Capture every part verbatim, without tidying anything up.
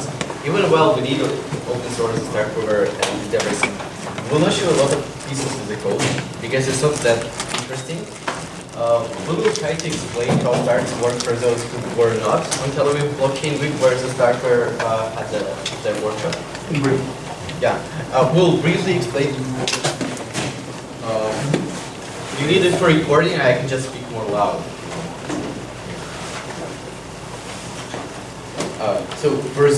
even while we need open source Star Cover and everything, we'll not show a lot of pieces of the code because it's not that interesting. Uh, we will try to explain how Starks work for those who were not on Tel Aviv Blockchain Week, where the Starker uh, had the, the workshop. In brief. Yeah, uh, we'll briefly explain. Uh, you need it for recording, I can just speak more loud. Uh, so for,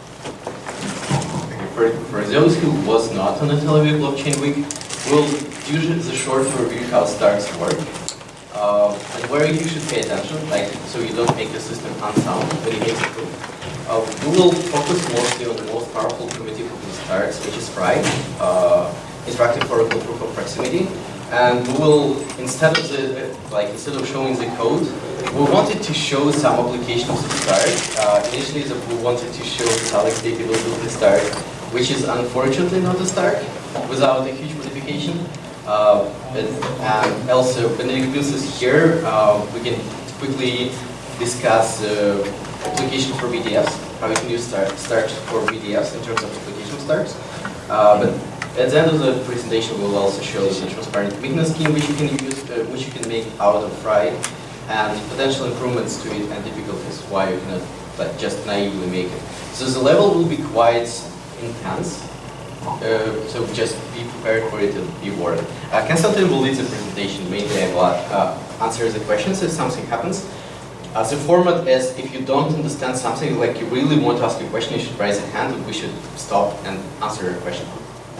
for, for those who was not on the Tel Aviv Blockchain Week, we'll do the short overview how Starks work. Uh, and where you should pay attention, like so you don't make the system unsound when you make the proof. Uh, we will focus mostly on the most powerful primitive of the Starks, which is Fry, uh, interactive oracle proof of proximity. And we will, instead of the like instead of showing the code, we wanted to show some application of the Stark. Uh, initially, the, we wanted to show Alex capability of the Stark, which is unfortunately not a Stark without a huge modification. Uh, and also, Benedict Mills is here. Uh, we can quickly discuss uh, application for B D Fs, how you can use Stark, Stark for B D Fs in terms of application of Starks. Uh, but at the end of the presentation, we'll also show the transparent commitment scheme, which you can use, uh, which you can make out of Fry, and potential improvements to it, and difficulties why you cannot like, just naively make it. So the level will be quite intense. Uh, so just be prepared for it and be warned. Uh, Konstantin will lead the presentation. Mainly I will uh, answer the questions if something happens. Uh, the format is, if you don't understand something, like you really want to ask a question, you should raise a hand and we should stop and answer your question.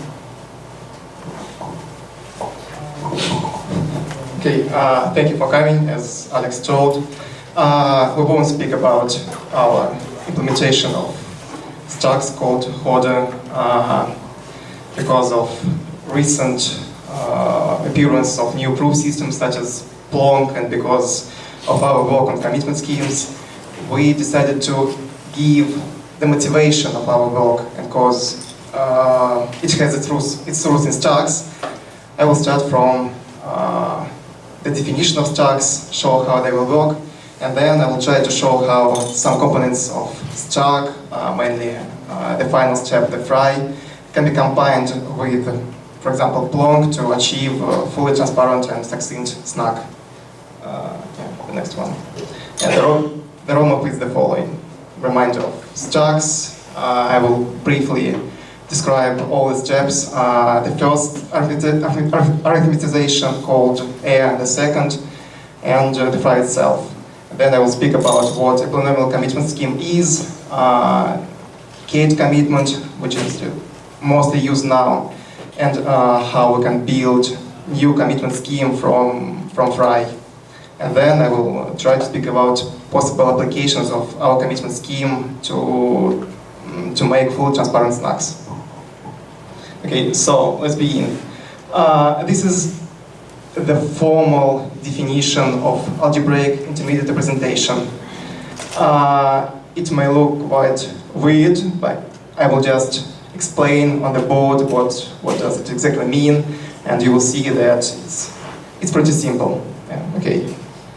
Okay, uh, thank you for coming. As Alex told, uh, we won't speak about our implementation of Starks called Hoarder. Uh, because of recent uh, appearance of new proof systems such as Plonk, and because of our work on commitment schemes, we decided to give the motivation of our work, and because uh, it has its roots, its roots in Starks. I will start from uh, the definition of Starks, show how they will work, and then I will try to show how some components of Stark, uh, mainly uh, the final step, the Fry, can be combined with, for example, Plonk to achieve uh, fully transparent and succinct snag. Uh, yeah, the next one. And the, ro the roadmap is the following. Reminder of Starks. Uh, I will briefly describe all the steps. Uh, the first arithmetization called A, and the second, and uh, the Fry itself. Then I will speak about what a polynomial commitment scheme is, uh, Kate commitment, which is mostly used now, and uh, how we can build new commitment scheme from, from Fry. And then I will try to speak about possible applications of our commitment scheme to, to make full transparent snags. Okay, so let's begin. Uh, this is the formal definition of algebraic intermediate representation. Uh, it may look quite weird, but I will just explain on the board what, what does it exactly mean, and you will see that it's, it's pretty simple. Yeah, okay.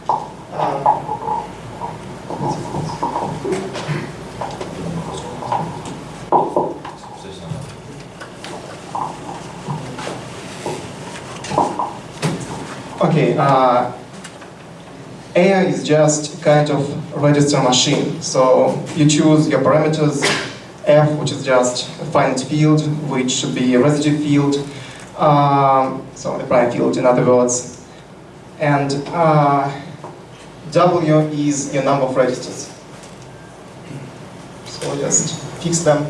Okay, uh, A I is just a kind of register machine. So you choose your parameters, F, which is just a finite field, which should be a residue field, um, so the prime field in other words. And uh, W is your number of registers. So just fix them,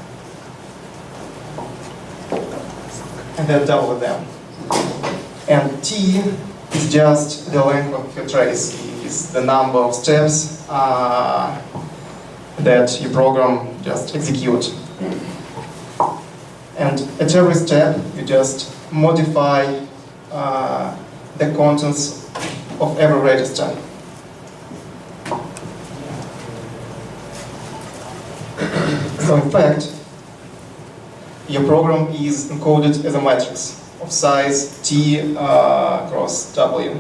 and then double them. And T is just the length of your trace, is the number of steps uh, that your program just execute. And at every step, you just modify uh, the contents of every register. So in fact, your program is encoded as a matrix of size T uh, cross W.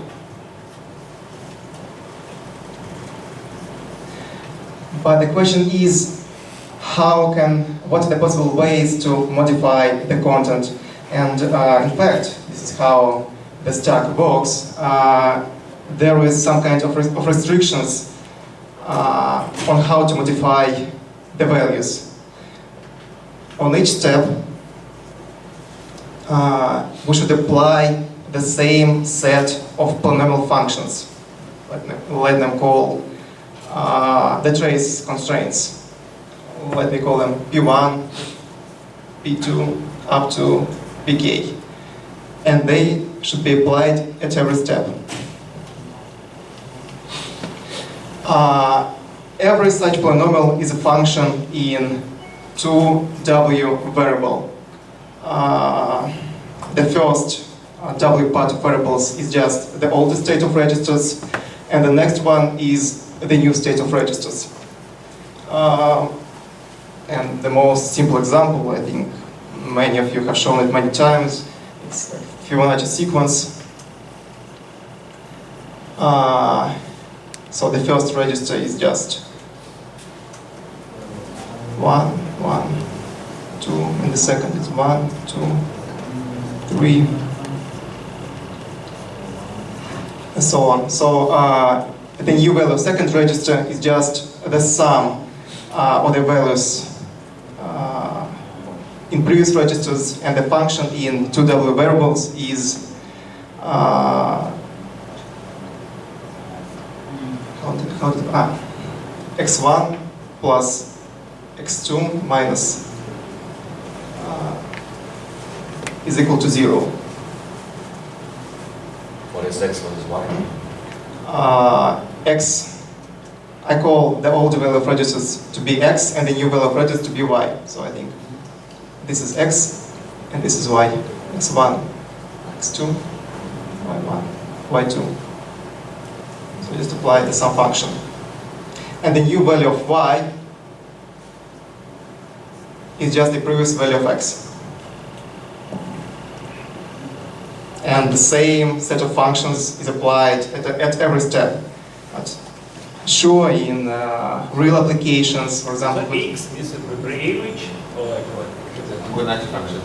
But the question is, how can, what are the possible ways to modify the content. And uh, in fact, this is how the stack works. Uh, there is some kind of, res of restrictions uh, on how to modify the values. On each step, uh, we should apply the same set of polynomial functions. Let me, let them call uh, the trace constraints. Let me call them P one, P two, up to P K. And they should be applied at every step. Uh, every such polynomial is a function in two W variable. Uh, the first uh, W part of variables is just the oldest state of registers, and the next one is the new state of registers. Uh, and the most simple example, I think many of you have shown it many times, it's a Fibonacci sequence. Uh, so the first register is just one, one, two, and the second is one, two, three, and so on. So uh, the new value of second register is just the sum uh, of the values uh, in previous registers, and the function in two W variables is uh, how did, how did, ah, x one plus x two minus uh, is equal to zero. What is x, what is y? Uh, x, I call the old value of registers to be x and the new value of registers to be y. So I think this is x and this is y. x one, x two, y one, y two. So just apply the sum function. And the new value of y is just the previous value of x. And the same set of functions is applied at, at every step. But sure, in uh, real applications, for example. So x is a average or like what? Fibonacci function.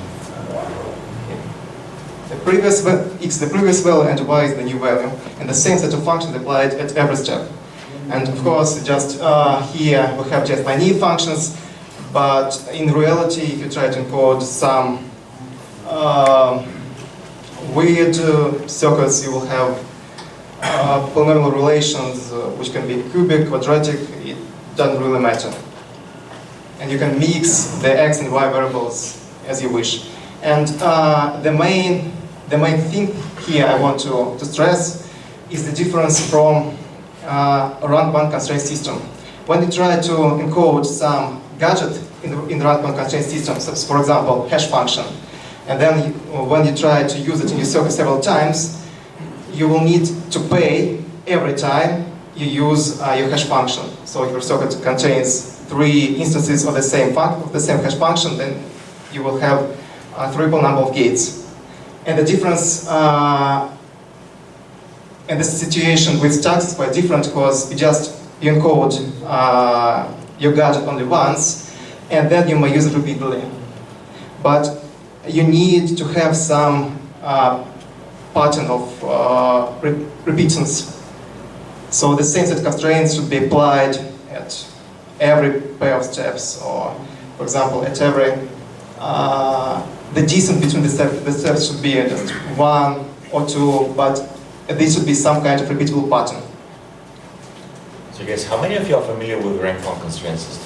The previous x, the previous value, and y is the new value, and the same set of functions applied at every step. And of course, just uh, here we have just naive functions, but in reality, if you try to encode some uh, weird uh, circuits, you will have uh, polynomial relations uh, which can be cubic, quadratic. It doesn't really matter, and you can mix the x and y variables as you wish. And uh, the main the main thing here I want to, to stress is the difference from uh, a runtime constraint system. When you try to encode some gadget in the, in the runtime constraint system, so for example, hash function, and then you, when you try to use it in your circuit several times, you will need to pay every time you use uh, your hash function. So if your circuit contains three instances of the same func of the same hash function, then you will have a triple number of gates. And the difference uh, and the situation with stacks is quite different, because you just you encode uh, your gadget only once, and then you may use it repeatedly. But you need to have some uh, pattern of uh, re repeatance. So the same set constraints should be applied at every pair of steps, or, for example, at every uh, the distance between the steps. The steps should be just one or two, but this should be some kind of repeatable pattern. So, guys, how many of you are familiar with rank one constraint system?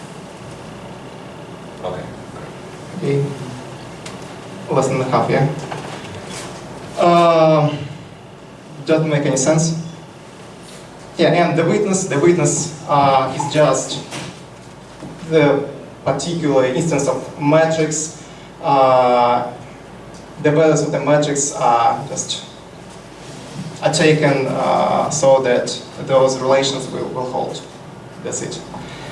Okay. Okay. Less than half, yeah. Uh, doesn't make any sense. Yeah, and the witness, the witness uh, is just the particular instance of matrix. Uh, the values of the matrix are just are taken uh, so that those relations will, will hold. That's it.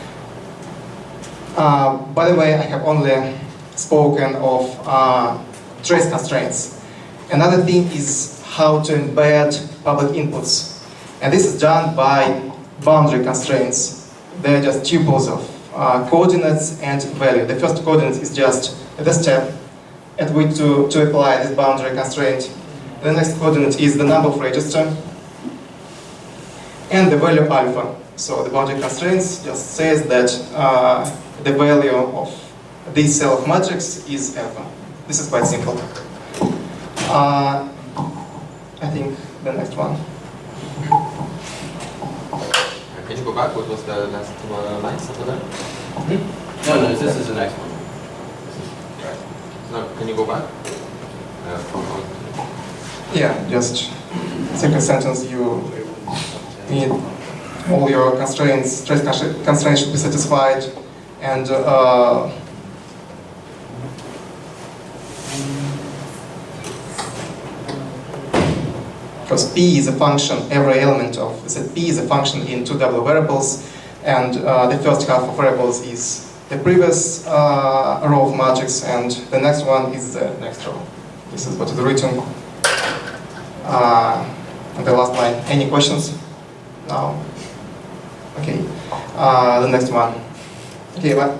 Uh, by the way, I have only spoken of uh, trace constraints. Another thing is how to embed public inputs. And this is done by boundary constraints. They're just tuples of uh, coordinates and value. The first coordinate is just the step at which to, to apply this boundary constraint. The next coordinate is the number of register and the value alpha. So the boundary constraints just says that uh, the value of this cell of matrix is alpha. This is quite simple. Uh, I think the next one. Can you go back? What was the last uh, lines after that? Hmm? No, no, this is the next one. Right. No, can you go back? Uh, hold on. Yeah, just second sentence. You need all your constraints, trace constraints should be satisfied, and uh, because P is a function, every element of the set P is a function in two double variables, and uh, the first half of variables is the previous uh, row of matrix, and the next one is the next row. This is what is written. Uh, and the last line. Any questions? No? Okay. Uh, the next one. Okay, but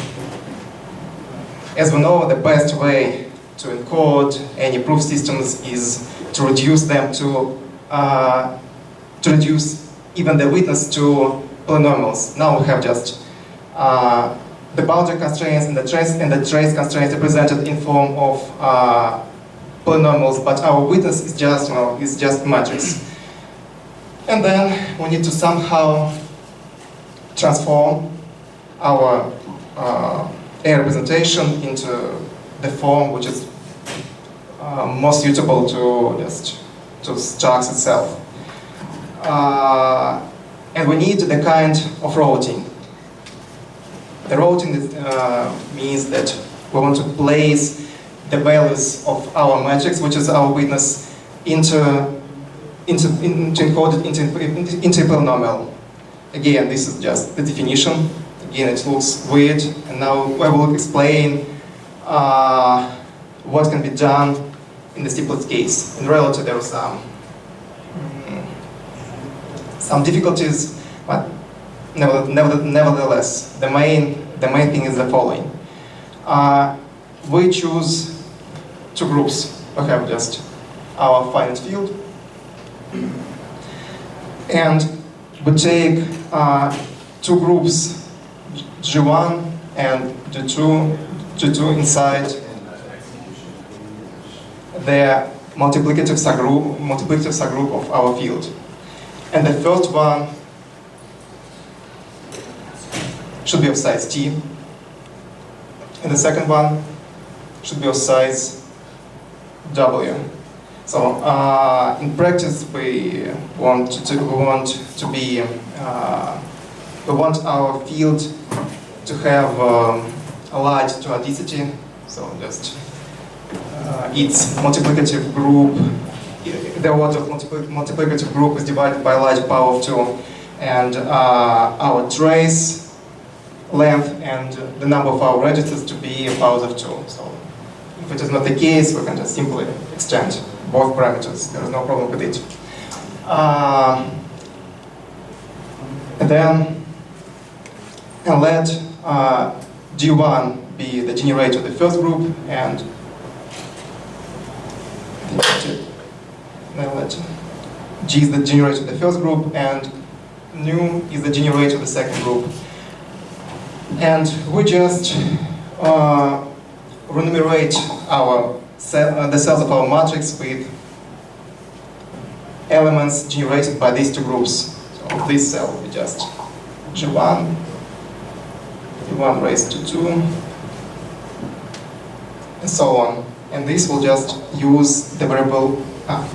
as we know, the best way to encode any proof systems is to reduce them to uh, to reduce even the witness to polynomials. Now we have just uh, the boundary constraints and the trace and the trace constraints represented in form of uh, polynomials, but our witness is just you know is just matrix. And then we need to somehow transform our uh, A representation into the form which is uh, most suitable to just to Starks itself. Uh, and we need the kind of routing. The routing uh, means that we want to place the values of our matrix, which is our witness, into into, into encoded into, into a polynomial. Again, this is just the definition. Again, it looks weird, and now I will explain uh, what can be done in the simplest case. In reality, there are some um, some difficulties, but nevertheless, the main the main thing is the following: uh, we choose two groups. We have just our finite field, and we take uh, two groups, G one and G two, G two inside the multiplicative subgroup, multiplicative subgroup of our field. And the first one should be of size T, and the second one should be of size W. So uh, in practice, we want to we want to be uh, we want our field to have um, a large duodicity. So just uh, its multiplicative group, the order of multipli multiplicative group is divided by a large power of two, and uh, our trace length and the number of our registers to be a power of two. So if it is not the case, we can just simply extend both parameters. There is no problem with it. Uh, and then, and let uh, G one be the generator of the first group, and then let G is the generator of the first group, and nu is the generator of the second group. And we just uh, renumerate our cell, uh, the cells of our matrix with elements generated by these two groups. So this cell will be just G one, G one raised to two, and so on. And this will just use the variable ah.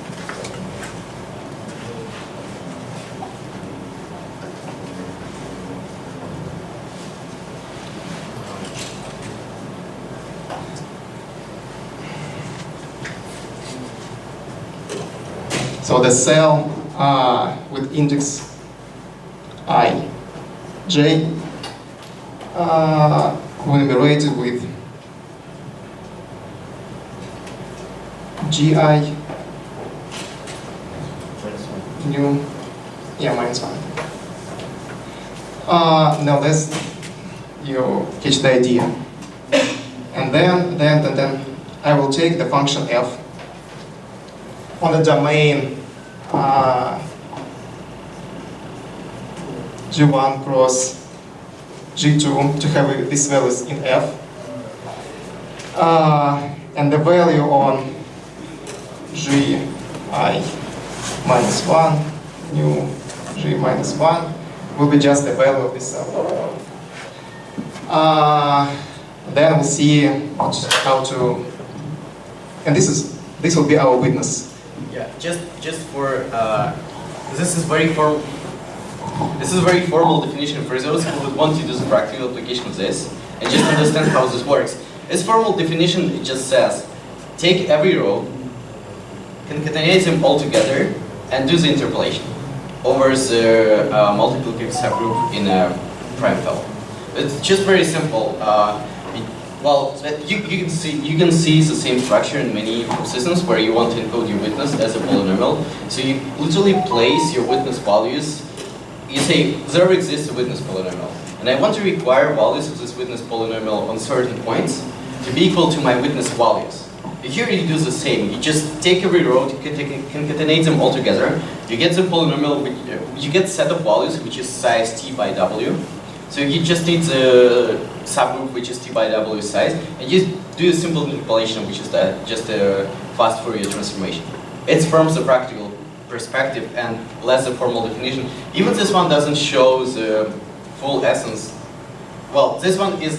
So the cell uh, with index I, j, uh, will be rated with gi, nu, yeah, minus one. Uh, now this you catch the idea. And then, then, and then I will take the function f on the domain uh, G one cross G two to have these values in f. Uh, and the value on G I minus one, new G minus one, will be just the value of this subgroup. Uh, then we'll see what, how to, and this is this will be our witness. Yeah, just just for uh, this is very formal. This is a very formal definition for those who would want to do the practical application of this and just understand how this works. This formal definition, it just says, take every row, concatenate them all together, and do the interpolation over the uh, multiplicative subgroup in a prime file. It's just very simple. Uh, it, well, you, you can see you can see the same structure in many systems where you want to encode your witness as a polynomial. So you literally place your witness values. You say there exists a witness polynomial, and I want to require values of this witness polynomial on certain points to be equal to my witness values. Here you do the same. You just take every row, concatenate them all together. You get the polynomial. You get a set of values which is size t by w. So you just need the subgroup which is t by w size, and you do a simple interpolation, which is that just a fast Fourier transformation. It's from the practical perspective and less the formal definition. Even this one doesn't show the full essence. Well, this one is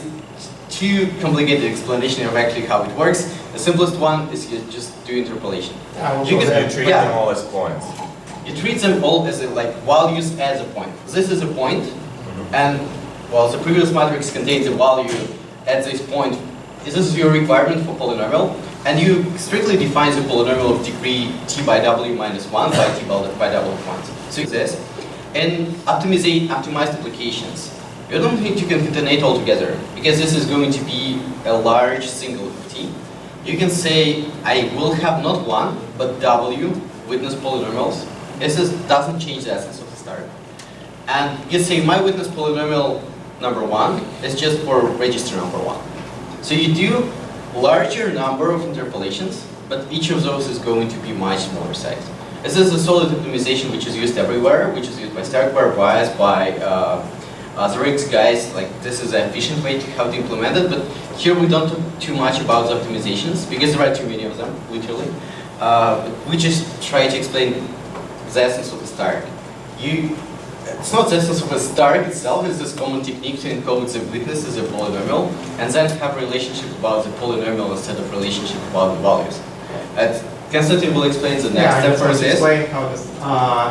too complicated explanation of actually how it works. The simplest one is you just do interpolation. You can treat yeah. them all as points. You treat them all as a, like values as a point. This is a point, mm-hmm. and well, the previous matrix contains a value at this point. This is your requirement for polynomial. And you strictly define the polynomial of degree t by w minus one by t by w points. So this, in optimizate, optimized applications, you don't need to concatenate all together because this is going to be a large single of t. You can say I will have not one but w witness polynomials. This is, doesn't change the essence of the start. And you say my witness polynomial number one is just for register number one. So you do larger number of interpolations, but each of those is going to be much smaller size. This is a solid optimization which is used everywhere, which is used by Starkware, Bias, by uh, uh, the Rigs guys. Like this is an efficient way to how to implement it, but here we don't talk too much about the optimizations because there are too many of them, literally. Uh, but we just try to explain the essence of the Stark. You, It's not the essence of a Stark itself, it's this common technique to encode the witness as a polynomial and then have a relationship about the polynomial instead of relationship about the values. And Konstantin will explain the next yeah, step for this. Explain how this, uh,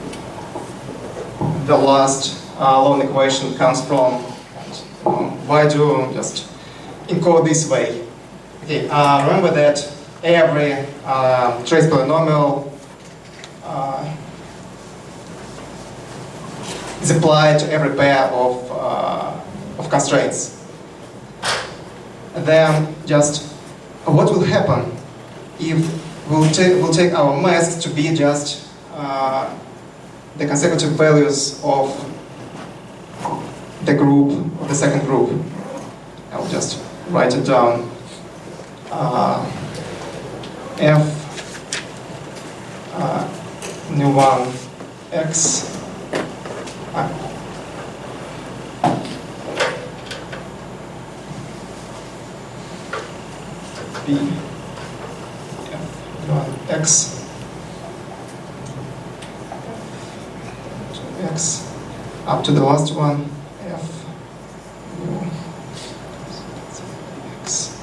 the last uh, loan equation comes from. Um, why do you just encode this way? Okay, uh, remember that every uh, trace polynomial uh, is applied to every pair of, uh, of constraints. And then just what will happen if we'll, ta we'll take our mask to be just uh, the consecutive values of the group, of the second group. I'll just write it down. Uh, F uh, new one X B F X X up to the last one F U X.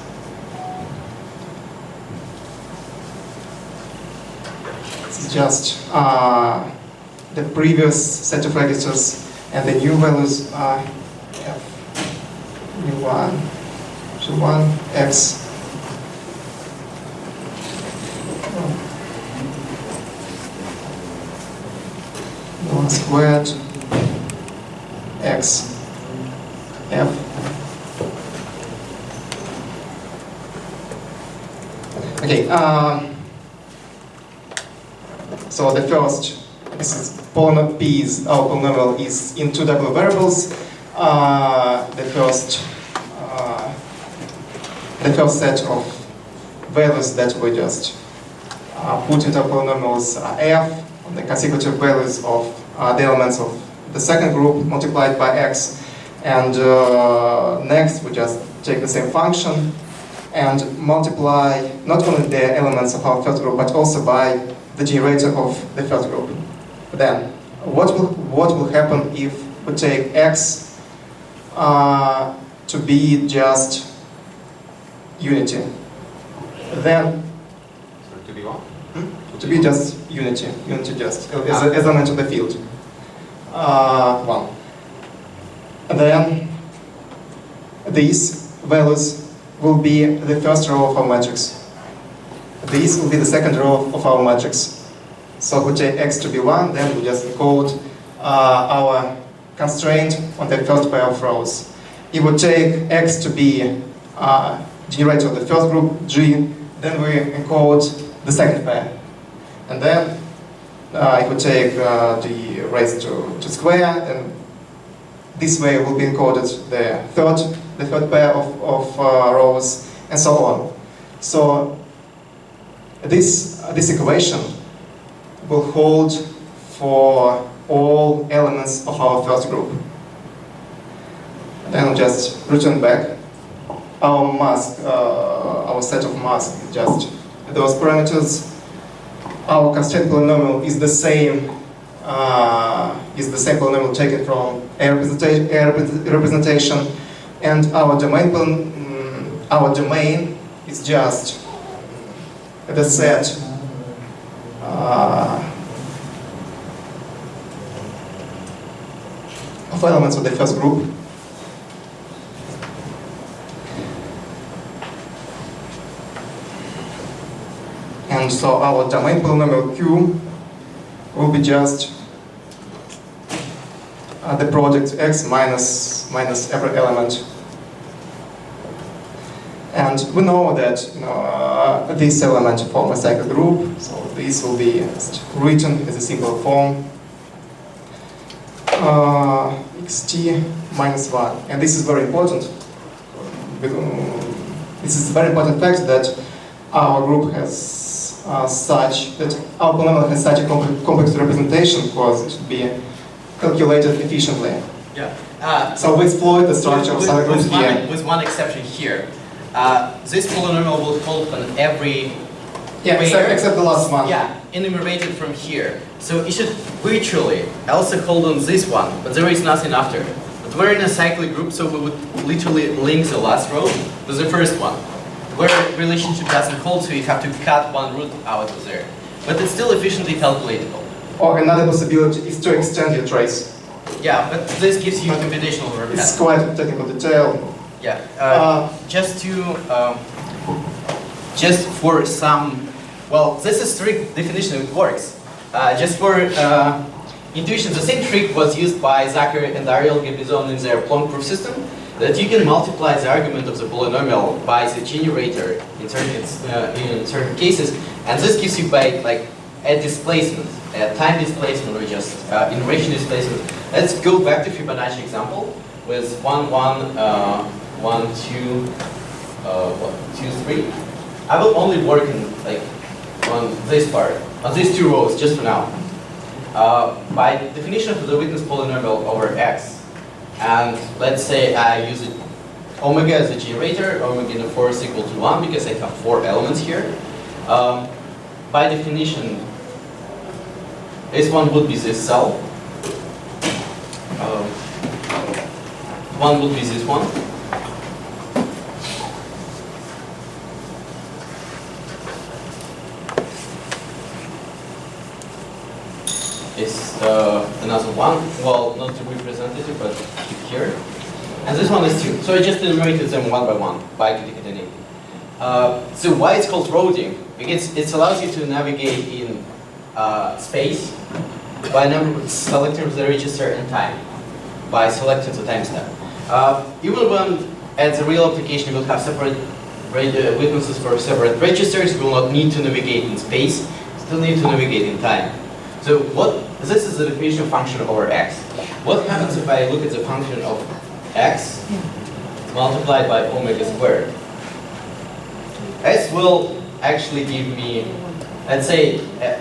This is just uh, the previous set of registers, and the new values are F new one G one X one squared X F. Okay, um, so the first, this is polynomial P is, our polynomial is in two double variables. uh, the first uh, the first set of values that we just uh, put into polynomials uh, f, the consecutive values of uh, the elements of the second group multiplied by x, and uh, next we just take the same function and multiply not only the elements of our first group but also by the generator of the first group. Then, what will what will happen if we take x uh, to be just unity? Then, So to be what? to be just unity, unity just as an element of the field. Uh, one. And then these values will be the first row of our matrix. These will be the second row of our matrix. So we take x to be one, then we just encode uh, our constraint on the first pair of rows. If we take x to be uh, generator of the first group, g, then we encode the second pair. And then uh, if we take uh, the raised to, to square, then this way will be encoded the third, the third pair of, of uh, rows, and so on. So this, uh, this equation will hold for all elements of our first group. Then we'll just return back. Our mask, uh, our set of masks is just those parameters. Our constraint polynomial is the same, uh, is the same polynomial taken from A representation, A representation, and our domain, um, our domain is just the set uh, of elements of the first group. And so our domain polynomial Q will be just uh, the product x minus minus every element. And we know that you know, uh, this element form a cyclic group, so this will be written as a single form uh, xt minus one. And this is very important. This is a very important fact that our group has Uh, such that our polynomial has such a complex, complex representation because it should be calculated efficiently. Yeah. Uh, so we exploit the structure with, of cyclic with, groups with, here. one, with one exception here. Uh, this polynomial will hold on every Yeah, except, except the last one. Yeah, enumerated from here. So it should virtually also hold on this one, but there is nothing after. But we're in a cyclic group, so we would literally link the last row with the first one. Where relationship doesn't hold, so you have to cut one root out of there. But it's still efficiently calculatable. Or another possibility is to extend your trace. Yeah, but this gives you computational overhead. It's quite a technical detail. Yeah. Uh, Uh, just to, um, just for some, well, this is strict definition, it works. Uh, just for uh, intuition, the same trick was used by Zachary and Ariel Gabizon in their Plonk proof system, that you can multiply the argument of the polynomial by the generator in certain, uh, in certain cases, and this gives you by like a displacement, a time displacement, or just uh, enumeration displacement. Let's go back to Fibonacci example with one, one, uh, one, two, uh, what, two, three. I will only work in like on this part, on these two rows, just for now. Uh, by definition of the witness polynomial over x. And let's say I use it, omega as a generator, omega in the four is equal to one because I have four elements here. Um, by definition, this one would be this cell. Um, one would be this one. It's uh, another one, well, not the representative, but here. And this one is two. So I just enumerated them one by one, by concatenating. Uh, so why it's called routing? Because it allows you to navigate in uh, space by number, selecting the register and time, by selecting the timestamp. Uh, even when at the real application you will have separate witnesses for separate registers, you will not need to navigate in space, still need to navigate in time. So what, this is the definition of function over x. What happens if I look at the function of x multiplied by omega squared. S will actually give me, let's say, uh,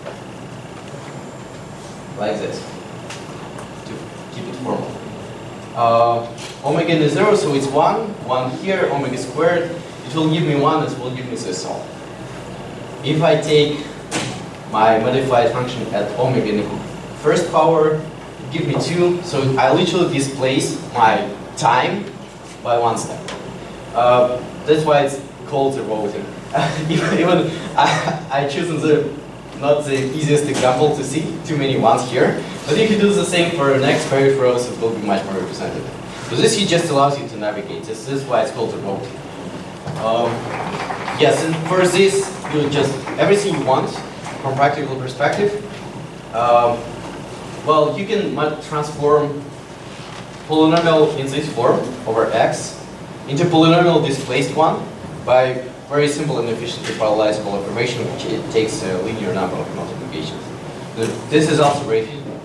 like this, to keep it formal. Uh, omega is zero, so it's one, one here, omega squared. It will give me one, it will give me this all. If I take my modified function at omega in the first power, it gives me two, so I literally displace my time by one step. Uh, that's why it's called the roboting. Even I, I chosen the not the easiest example to see, too many ones here. But if you do the same for the next peripherals, it will be much more representative. So this just allows you to navigate. This, this is why it's called the roboting. Um, yes, and for this, you just everything you want from practical perspective. Um, well, you can transform polynomial in this form over x into polynomial displaced one by very simple and efficiently parallelizable operation, which it takes a linear number of multiplications. This is also very feasible.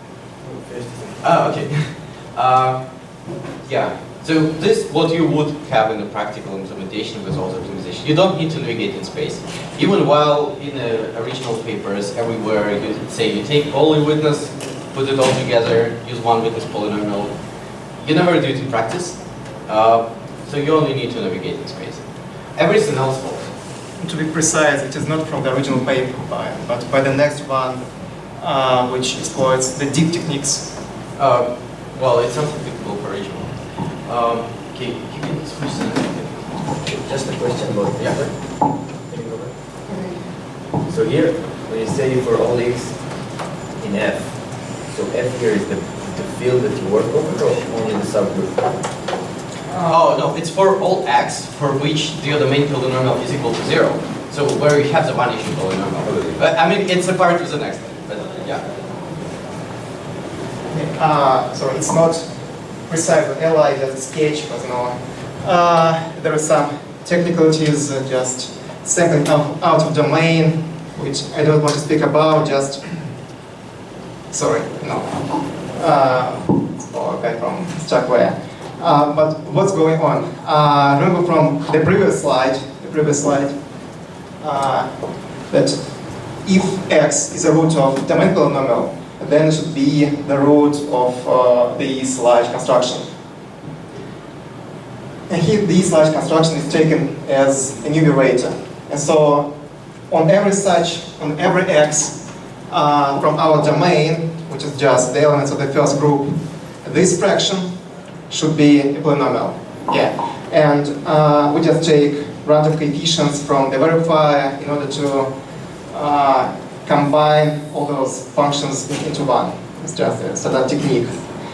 Oh, okay. Uh, yeah. So this what you would have in a practical implementation with auto optimization. You don't need to navigate in space. Even while in the original papers everywhere you say you take all your witness, put it all together, use one witness polynomial. You never do it in practice. Uh, so you only need to navigate in space. Everything else falls. To be precise, it is not from the original paper, by, but by the next one, uh, which exploits the deep techniques. Uh, well, it's not applicable for original. Um, okay, you can switch to the next. Just a question about Yeah. Can you go back? So here, when you say for all x in F, so F here is the, the field that you work over or only the subgroup? Oh, no, it's for all x for which the domain polynomial is equal to zero. So where you have the one issue polynomial. But I mean, it's a part of the next one, but yeah. Uh, so it's not precise with L I, just a sketch, but no. Uh, there are some technicalities, uh, just sampling out, out of domain, which I don't want to speak about, just, sorry, no. Uh, it's for a guy from Stackware. Uh, but what's going on? Uh, remember from the previous slide, the previous slide, uh, that if x is a root of domain polynomial, then it should be the root of uh, this large construction. And here, this large construction is taken as a numerator. And so, on every such, on every x uh, from our domain, which is just the elements of the first group, this fraction should be a polynomial. Yeah. And uh, we just take random coefficients from the verifier in order to uh, combine all those functions into one. It's just a sort of technique.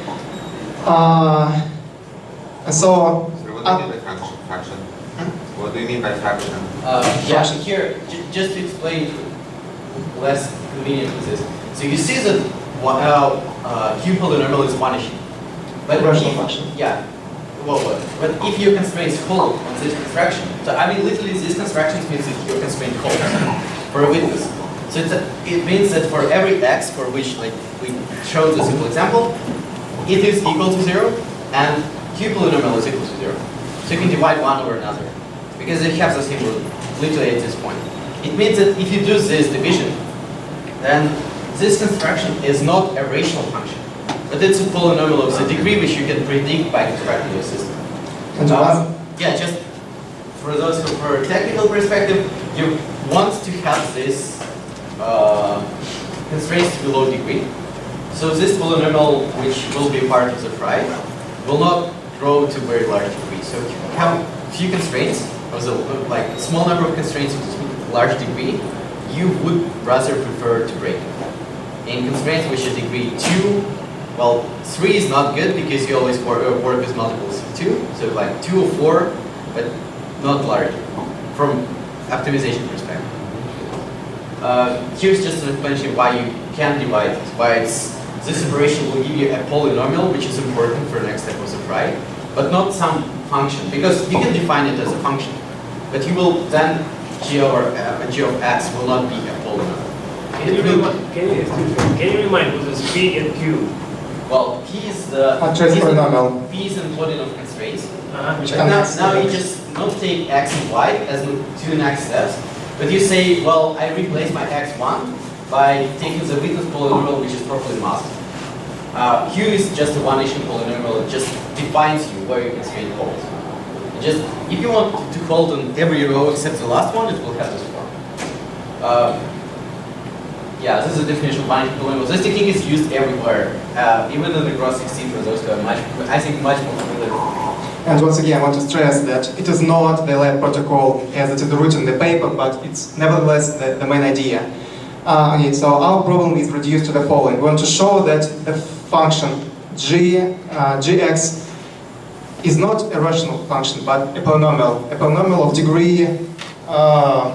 Uh, and so, So what do you mean by fraction? fraction? Hmm? What do you mean by fraction? Uh, yeah, here, j just to explain less convenient with this. So you see that one, uh, uh, Q polynomial is one issue. But Rational if, function. Yeah. Well, but, but if your constraints hold on this construction, so I mean literally this construction means that your constraint holds for a witness. So it's a, it means that for every x for which like we showed the simple example, it is equal to zero and Q polynomial is equal to zero. So you can divide one over another because it has the same root literally at this point. It means that if you do this division, then this construction is not a rational function. But it's a polynomial of the degree which you can predict by constructing your system. And Um, yeah, just for those who, for a technical perspective, you want to have this uh, constraints to below degree. So this polynomial, which will be part of the phi, will not grow to very large degree. So if you have few constraints, or the, like a small number of constraints with a large degree, you would rather prefer to break it. In constraints which are degree two, well, three is not good because you always work, uh, work with multiples of two. So like two or four, but not larger from optimization perspective. Uh, here's just an explanation why you can divide it. Why it's, this operation will give you a polynomial, which is important for the next step of the phi, but not some function, because you can define it as a function, but you will then g over uh, g of x will not be a polynomial. Can you, remind, can, you, excuse me, can you remind us P and Q? Well, P is the A trace P is an- polynomial. P is encoded of constraints. Uh-huh. Which But now, connects now to you the- just not take x and y as the two next steps, but you say, well, I replace my x one by taking the witness polynomial, which is properly masked. Uh, Q is just a one-issue polynomial. It just defines you where your constraint holds. And just if you want to hold on every row except the last one, it will have this form. Uh, yeah, this is the definition of one-issue polynomial. This technique is used everywhere, uh, even in the Gross sixteen for those who are much, I think, much more familiar. And once again, I want to stress that it is not the L I A protocol as it is written in the paper, but it's nevertheless the, the main idea. Uh, okay, so our problem is reduced to the following. We want to show that the function g, uh, gx is not a rational function, but a polynomial. A polynomial of degree, uh,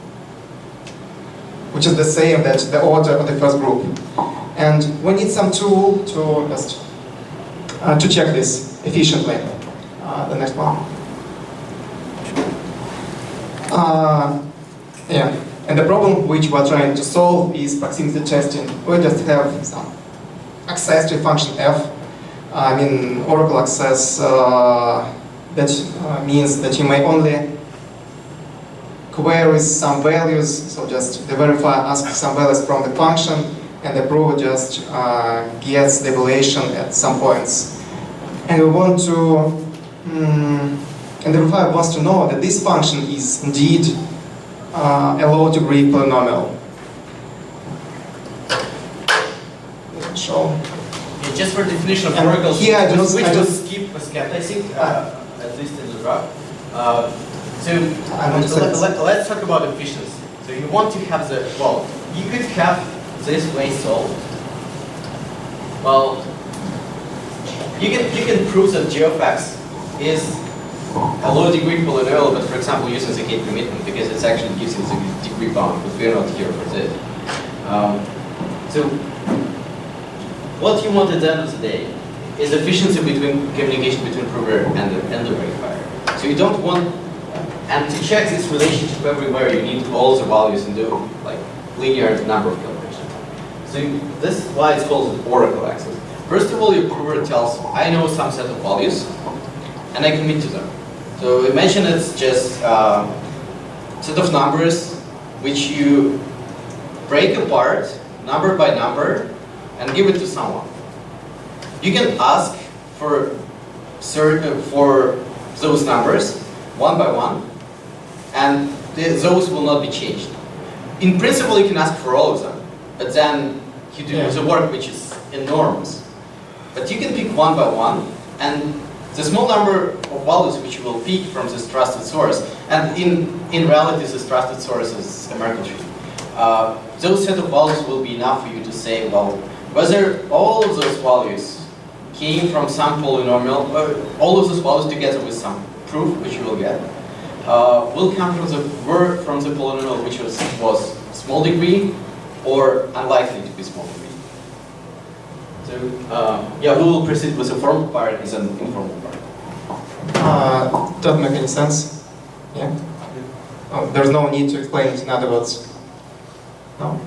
which is the same that the order of the first group. And we need some tool to just uh, to check this efficiently. Uh, the next one. Uh, yeah, and the problem which we're trying to solve is proximity testing. We just have some access to a function f. I mean, Oracle access, uh, that uh, means that you may only query some values, so just the verifier asks some values from the function, and the prover just uh, gets the evaluation at some points. And we want to Mm, and the verifier wants to know that this function is indeed uh, a low-degree polynomial. Show. Yeah, just for definition of And Oracle, here I do not- which I was don't- skip was kept, I think, uh, at least in the draft. Uh, so I don't let, sense. let, let's talk about efficiency. So you want to have the, well, you could have this way solved. Well, you can, you can prove that g of x is a low degree polynomial, but for example using the gate commitment, because it actually gives you the degree bound, but we're not here for this. Um, so what you want at the end of the day is efficiency between communication between prover and the, and the verifier. So you don't want, and to check this relationship everywhere, you need all the values and do like linear number of calculations. So you, this is why it's called the Oracle access. First of all, your prover tells, I know some set of values, and I commit to them. So imagine it's just a uh, set of numbers which you break apart, number by number, and give it to someone. You can ask for certain for those numbers one by one, and th those will not be changed. In principle, you can ask for all of them, but then you do Yeah. the work which is enormous. But you can pick one by one, and the small number of values which you will pick from this trusted source, and in, in reality this trusted source is a Merkle tree. Uh, those set of values will be enough for you to say, well, whether all of those values came from some polynomial, or all of those values together with some proof which you will get, uh, will come from the word from the polynomial which was, was small degree or unlikely to be small degree. So, uh, yeah, we will proceed with the formal part and the informal part. Uh, doesn't make any sense. Yeah. Oh, there's no need to explain it in other words. No.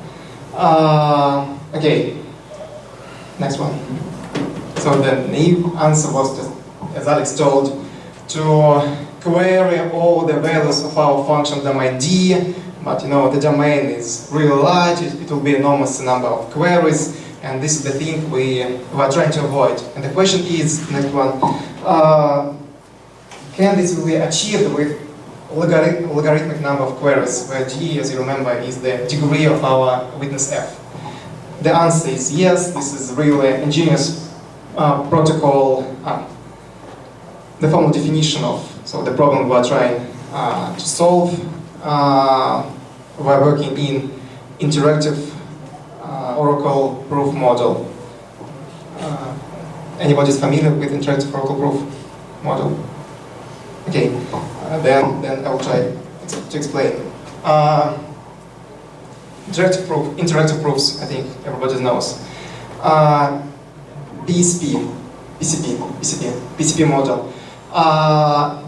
Uh, okay. Next one. So the naive answer was just, as Alex told, to query all the values of our function domain D, but you know the domain is really large. It, it will be enormous number of queries. And this is the thing we, we are trying to avoid. And the question is, next one, uh, can this be achieved with logarith logarithmic number of queries, where G, as you remember, is the degree of our witness F? The answer is yes. This is really ingenious uh, protocol, uh, the formal definition of so the problem we are trying uh, to solve. Uh, we are working in interactive Uh, Oracle proof model. Uh, anybody's familiar with interactive Oracle proof model? Okay, uh, then then I will try to explain. Uh, interactive proof, interactive proofs. I think everybody knows. Uh, P C P, P C P, P C P, P C P model. Uh,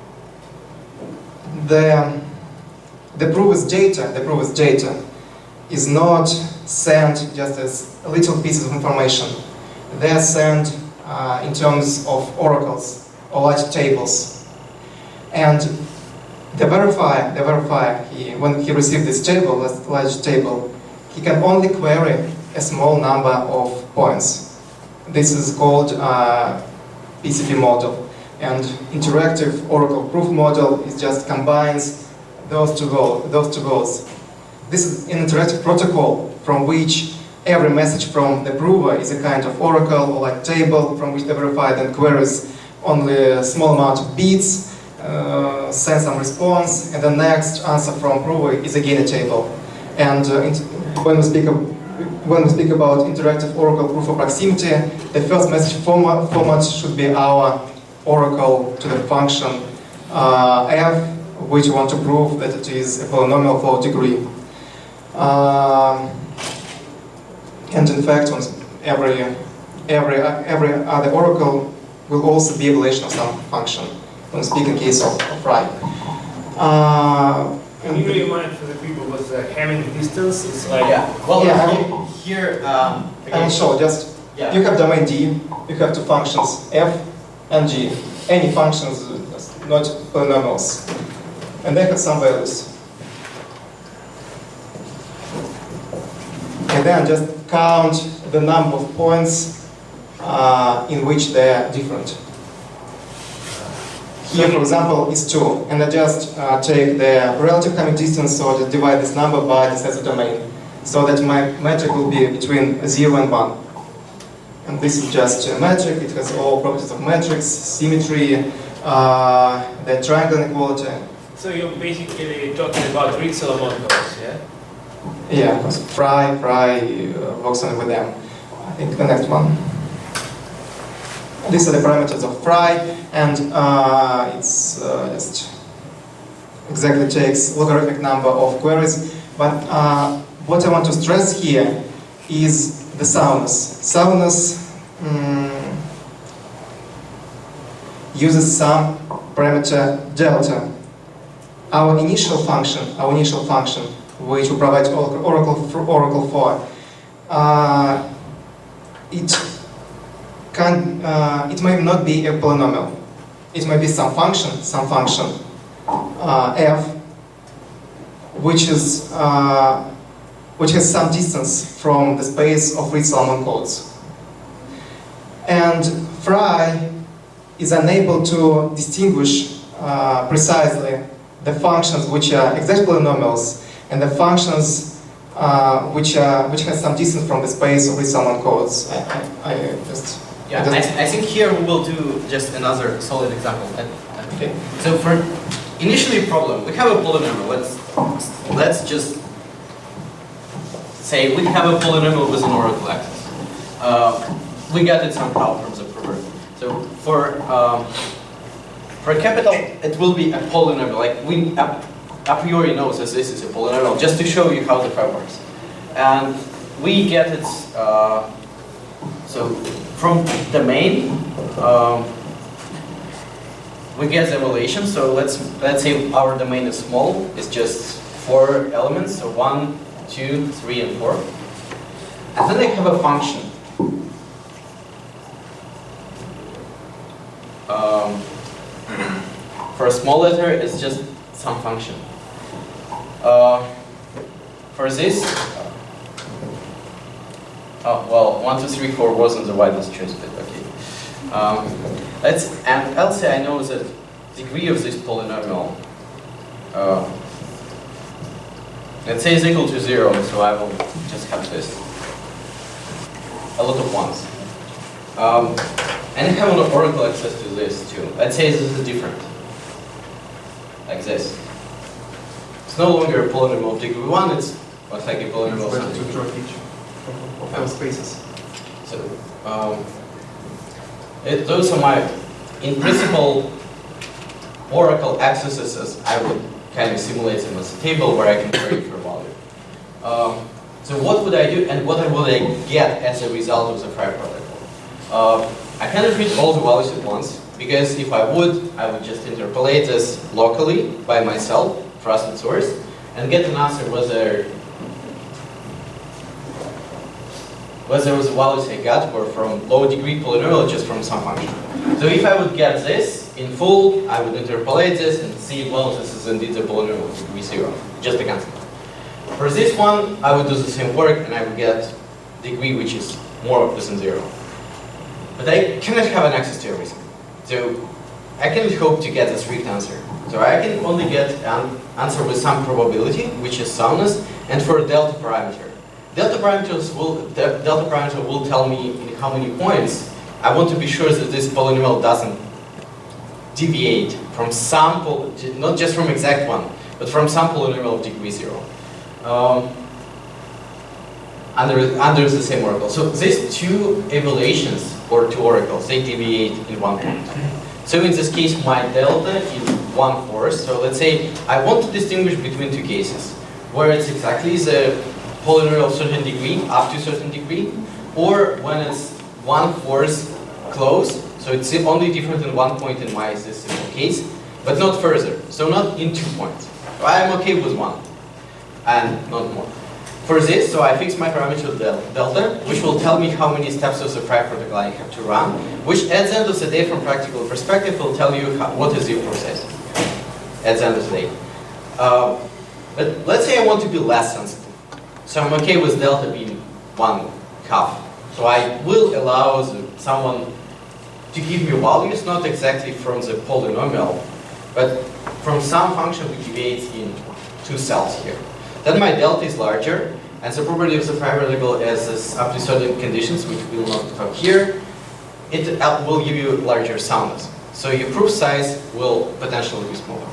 the the proof is data. The proof is data is not sent just as little pieces of information. they are sent uh, in terms of oracles or large tables. And the verifier, the verifier he, when he received this table, this large table, he can only query a small number of points. This is called uh, P C P model. And interactive oracle proof model is just combines those two goals. Those two goals. This is an interactive protocol from which every message from the prover is a kind of oracle or like table from which the verifier then queries only a small amount of bits, uh, sends some response, and the next answer from prover is again a table. And uh, when we speak of, when we speak about interactive oracle proof of proximity, the first message format, format should be our oracle to the function uh, f, which we want to prove that it is a polynomial for degree. Um, and in fact, on every, every, every other oracle will also be evaluation of some function, when we speak in case of, of Rai. Uh, Can you remind for the people what the Hamming distance is like? Yeah, well, Yeah. he- here, um, I'm sure, just, yeah. you have domain D, you have two functions, f and g. Any functions, uh, not polynomials. And they have some values. And then just count the number of points uh, in which they are different. Here, for example, is two, and I just uh, take the relative Hamming distance, so I just divide this number by the size of domain, so that my metric will be between zero and one. And this is just a metric. It has all properties of metrics, symmetry, uh, the triangle inequality. So you're basically talking about Reed-Solomon curves, yeah? Yeah, because Fry, Fry uh, works on with them. I think the next one. These are the parameters of Fry, and uh, it's uh, just exactly takes logarithmic number of queries. But uh, what I want to stress here is the soundness. Soundness um, uses some parameter delta. Our initial function, our initial function, which we provide oracle for, oracle for, uh, it can uh, it may not be a polynomial. It may be some function, some function uh, f, which is uh, which has some distance from the space of Reed-Solomon codes. And Fry is unable to distinguish uh, precisely the functions which are exact polynomials and the functions uh, which are which has some distance from the space of Reed-Solomon codes. I, I, I just Yeah, I I, just, th I think here we will do just another solid example. okay. So for initially problem, we have a polynomial. Let's let's just say we have a polynomial with an oracle axis. Uh, we got it somehow from the prover. So for um, for capital, it will be a polynomial. Like we a, a priori know that this is a polynomial, just to show you how the Fry works. And we get it. Uh, so from the main, um, we get the evaluation. So let's let's say our domain is small. It's just four elements. So one, two, three, and four. And then they have a function. Um, for a small letter, it's just some function. Uh, for this, oh well, one, two, three, four wasn't the widest choice, but okay. Um, let's and I'll say I know the degree of this polynomial. Uh, let's say is equal to zero, so I will just have this. A lot of ones. Um, and I have an oracle access to this too. Let's say this is different. Like this. It's no longer a polynomial of degree one, it's looks like a polynomial of to something. draw each of our spaces. So, um, it, those are my, in principle, oracle accesses as I would kind of simulate them as a table where I can query for value. Um, so what would I do and what would I get as a result of the Fry protocol? Uh, I cannot read all the values at once, because if I would, I would just interpolate this locally by myself, trusted source, and get an answer whether whether those values I got were from low degree polynomial or just from some function. So if I would get this in full, I would interpolate this and see, well, this is indeed a polynomial of degree zero, just a constant. For this one, I would do the same work and I would get degree which is more than zero. But I cannot have an access to everything. So I cannot hope to get a strict answer. So I can only get an answer with some probability, which is soundness, and for a delta parameter. Delta parameters will de delta parameter will tell me in how many points I want to be sure that this polynomial doesn't deviate from some, not just from exact one, but from some polynomial of degree zero. Um, under under the same oracle. So these two evaluations or two oracles, they deviate in one point. So in this case, my delta is one fourth. So let's say I want to distinguish between two cases, where it's exactly the polynomial of certain degree, up to a certain degree, or when it's one fourth close, so it's only different in one point in my system case, but not further, so not in two points. So I'm okay with one, and not more. For this, so I fix my parameter del delta, which will tell me how many steps of the Frye protocol I have to run, which at the end of the day, from practical perspective, will tell you how, what is the process at the end of the day. Uh, but let's say I want to be less sensitive. So I'm okay with delta being one half. So I will allow the, someone to give me values, not exactly from the polynomial, but from some function which deviates in two cells here. Then my delta is larger, and the probability of the Frye protocol is this up to certain conditions, which we will not talk here. It will give you larger soundness. So your proof size will potentially be smaller.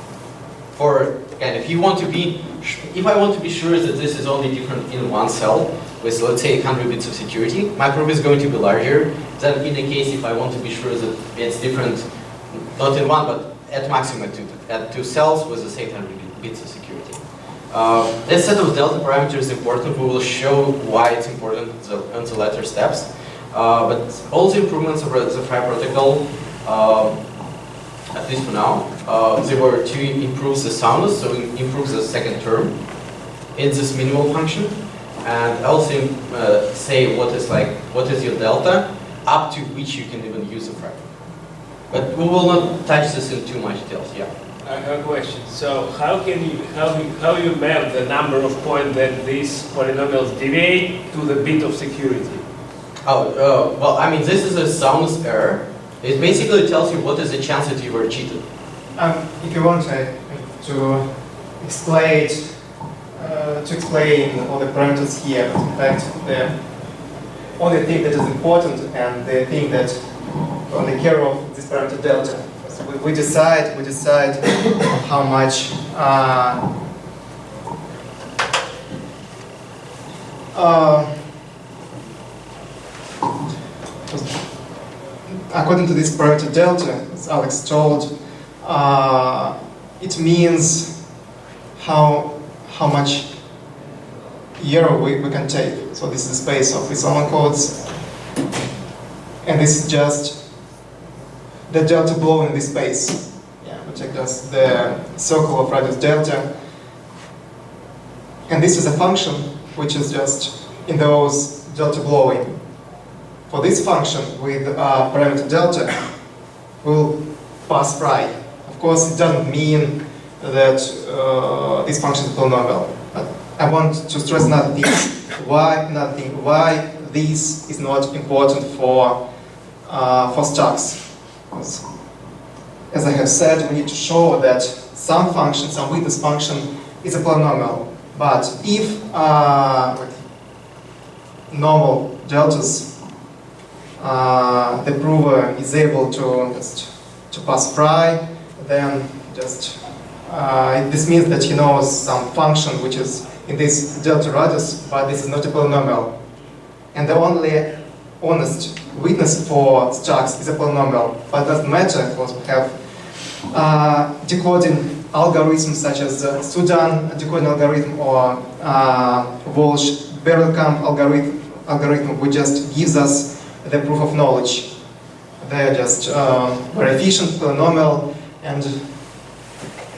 For again, if you want to be, if I want to be sure that this is only different in one cell with, let's say, one hundred bits of security, my proof is going to be larger than in the case if I want to be sure that it's different, not in one, but at maximum at two, at two cells with the same one hundred bits of security. Uh, this set of delta parameters is important. We will show why it's important in the later steps. Uh, but all the improvements of the Frye protocol, uh, at least for now, uh, they were to improve the soundness, so improve the second term in this minimal function, and also uh, say what is like what is your delta up to which you can even use the Frye. But we will not touch this in too much details. Yeah. I have a question. So how can you how you, how you map the number of points that these polynomials deviate to the bit of security? Oh, uh, well, I mean, this is a soundness error. It basically tells you what is the chance that you were cheated. Um, if you want uh, to explain uh, to explain all the parameters here, but in fact, the only thing that is important and the thing that only care of this parameter delta. So we, we decide we decide how much uh, uh, according to this parameter delta, as Alex told, uh, it means how how much error we, we can take. So this is the space of Solomon codes, and this is just the delta below in this space. Yeah, we take just the circle of radius delta, and this is a function which is just in those delta blowing. For this function with uh, parameter delta, we'll pass Frye. Of course, it doesn't mean that uh, this function is polynomial. But I want to stress another thing. Why another thing? Why this is not important for uh, for stacks? Because, as I have said, we need to show that some function, some witness function, is a polynomial. But if uh, with normal deltas, Uh, the prover is able to just to pass Frye, then just uh, this means that he knows some function which is in this delta radius, but this is not a polynomial. And the only honest witness for stacks is a polynomial, but it doesn't matter because we have uh, decoding algorithms such as uh, Sudan decoding algorithm or uh, Walsh-Berlekamp algorithm, algorithm, which just gives us the proof of knowledge. They're just uh, very efficient, polynomial, and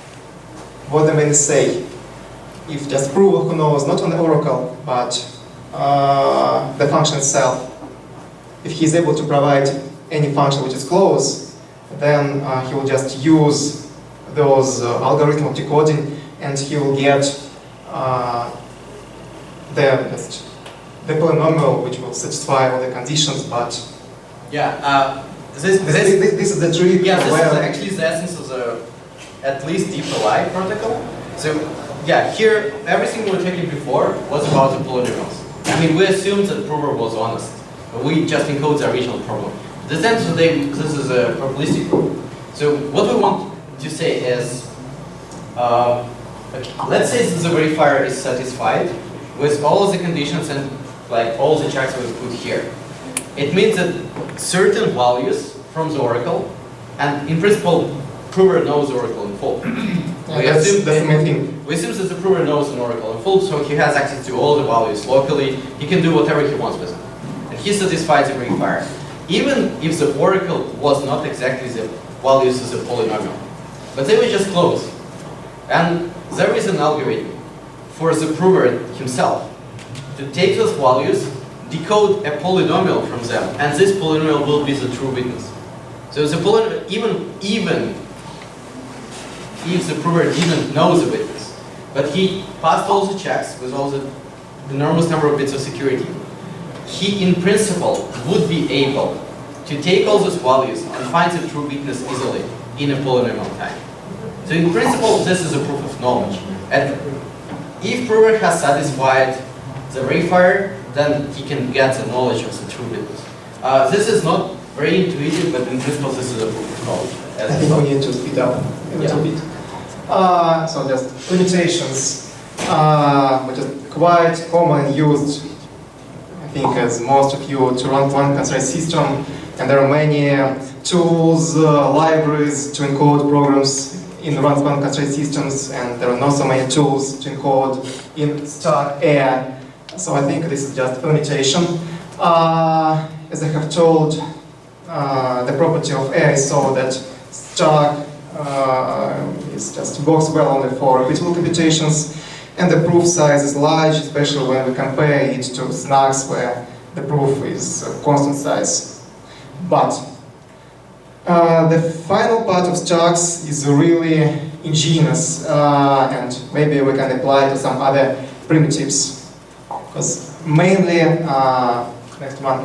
what they mainly say, if just prover who knows not on the oracle, but uh, the function itself. If he's able to provide any function which is close, then uh, he will just use those uh, algorithm of decoding, and he will get uh, the, just the polynomial which will satisfy all the conditions. But Yeah, uh, this, this, this, this, this is the trick. yeah, this where is actually the essence of the at least D P L I protocol. So yeah, here everything we were taking before was about the polynomials. I mean, we assumed that the prover was honest. We just encode the original problem. The sense today, this is a probabilistic proof. So what we want to say is, uh, okay, let's say that the verifier is satisfied with all of the conditions and like all the checks we put here. It means that certain values from the oracle, and in principle, prover knows the oracle in full. Yeah, we that's, assume that's the main thing. We assume that the prover knows an oracle in full, so he has access to all the values locally. He can do whatever he wants with it. And he satisfies the verifier. Even if the oracle was not exactly the values of the polynomial. But they were just close. And there is an algorithm for the prover himself to take those values, decode a polynomial from them, and this polynomial will be the true witness. So the polynomial, even, even if the prover didn't know the witness, but he passed all the checks with all the enormous number of bits of security, he in principle would be able to take all those values and find the true witness easily in a polynomial time. So in principle, this is a proof of knowledge. And if prover has satisfied the verifier, then he can get the knowledge of the true witness. Uh, this is not very intuitive, but in principle, this is a proof of knowledge. I think we need to speed up a little Yeah. bit. Uh, so just limitations, uh, which is quite common used, I think, as most of you, to run one constraint system. And there are many uh, tools, uh, libraries to encode programs in runtime constraint systems, and there are not so many tools to encode in Star Air. So I think this is just a limitation. Uh, as I have told, uh, the property of Air is so that Star uh, is just works well only for repeatable computations, and the proof size is large, especially when we compare it to Snarks, where the proof is a constant size. But uh, the final part of Starks is really ingenious, uh, and maybe we can apply to some other primitives. Because mainly, uh, next one,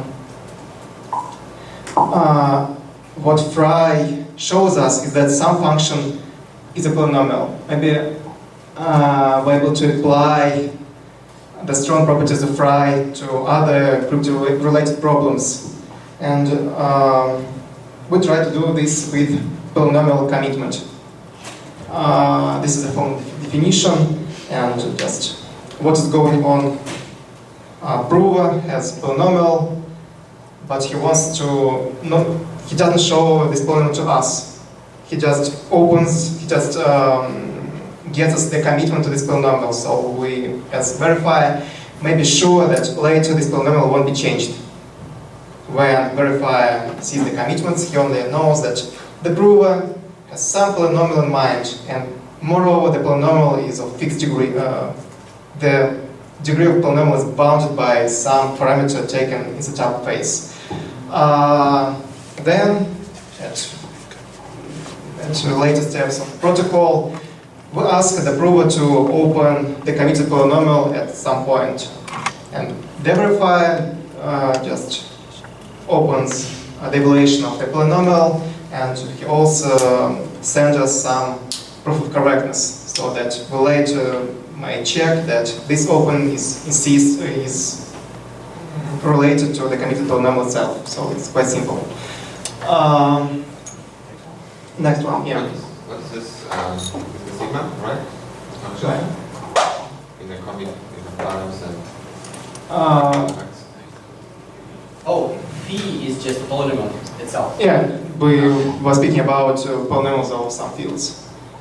uh, what Fry shows us is that some function is a polynomial. Maybe uh, we're able to apply the strong properties of Fry to other crypto-related problems. And um, we try to do this with polynomial commitment. Uh, this is a form definition, and just what is going on. Uh, prover has polynomial, but he wants to not. He doesn't show this polynomial to us. He just opens. He just um, gets us the commitment to this polynomial. So we, as verifier, may be sure that later this polynomial won't be changed. When verifier sees the commitments, he only knows that the prover has some polynomial in mind, and moreover, the polynomial is of fixed degree. Uh, the degree of polynomial is bounded by some parameter taken in the setup phase. Uh, then, at, at the later steps of the protocol, we ask the prover to open the committed polynomial at some point, and the verifier uh, just opens uh, the evaluation of the polynomial, and he also sends us some proof of correctness, so that we later may check that this open is insists is related to the committed polynomial itself. So it's quite simple. Um, next one, yeah. What is this? Um, this is the sigma, right? Function Right. in the commit, in the params and Uh, facts. Oh, phi is just polynomial itself. Yeah, we were speaking about uh, polynomials of some fields.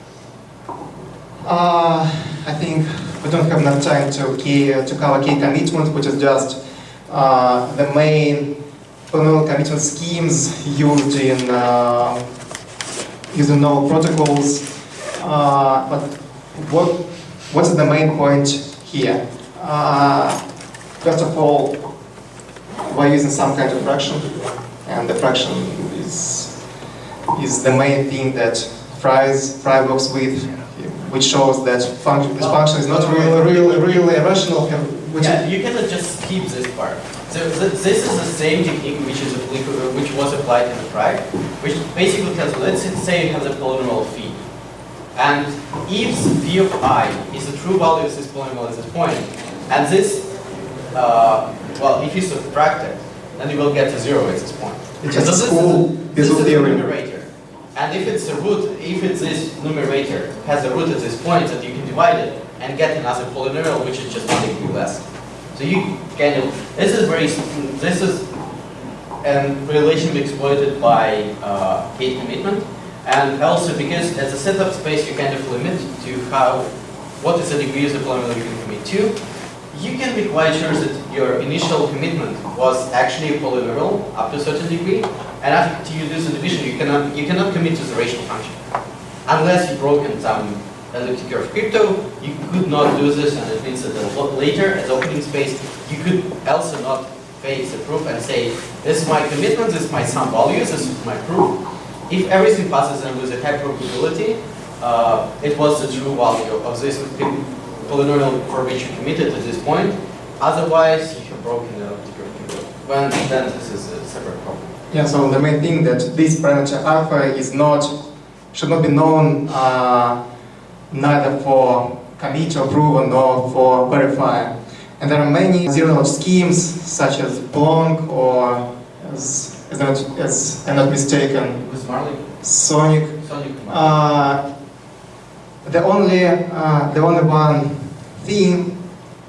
Uh, I think we don't have enough time to, key, to cover key commitment, which is just uh, the main polynomial commitment schemes used in uh, using all protocols. Uh, but what what is the main point here? Uh, first of all, we're using some kind of fraction, and the fraction is is the main thing that Fry's Fry works with, which shows that function, this function is not really, really, really irrational. Which Yeah, you cannot just skip this part. So th this is the same technique which is applicable, which was applied in the Fry, which basically tells, let's say you have the polynomial phi, and if phi of I is the true value of this polynomial at this point, and this, uh, well, if you subtract it, then you will get to zero at this point. It's So just this is school the- this is the theory. numerator. And if it's a root, if it's this numerator has a root at this point, that you can divide it and get another polynomial which is just one degree less. So you kind of, this is very, this is a relation exploited by uh, gate commitment, and also because as a setup space you kind of limit to how, what is the degree of the polynomial you can commit to. You can be quite sure that your initial commitment was actually a polynomial up to a certain degree, and after you do the division, you cannot you cannot commit to the rational function unless you broke in some elliptic curve crypto. You could not do this, and it means that later, as opening space, you could also not face the proof and say, "This is my commitment. This is my sum values. This is my proof." If everything passes in with a high probability, uh, it was the true value of this polynomial for which you committed at this point. Otherwise, you have broken the elliptic curve crypto. When then this is a separate problem. Yeah, so the main thing that this parameter alpha is not, should not be known uh, neither for commit or prove nor for verify. And there are many zero-knowledge schemes such as Plonk or, as, as, I'm, not, as I'm not mistaken, With Marley? Sonic. Sonic Uh, the only uh, the only one thing,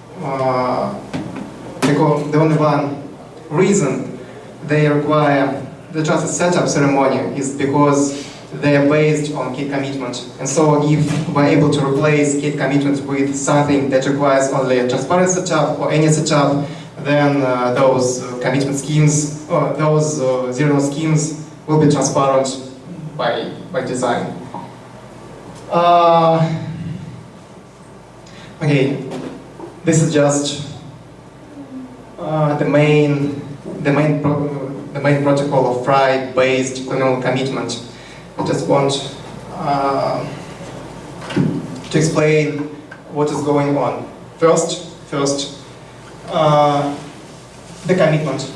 uh, the, the only one reason they require the just a setup ceremony is because they are based on gate commitment. And so if we're able to replace gate commitment with something that requires only a transparent setup or any setup, then uh, those uh, commitment schemes, or those uh, zero schemes will be transparent by, by design. Uh, okay, this is just uh, the main the main pro the main protocol of Fry-based polynomial commitment. I just want uh, to explain what is going on. First, first, uh, the commitment.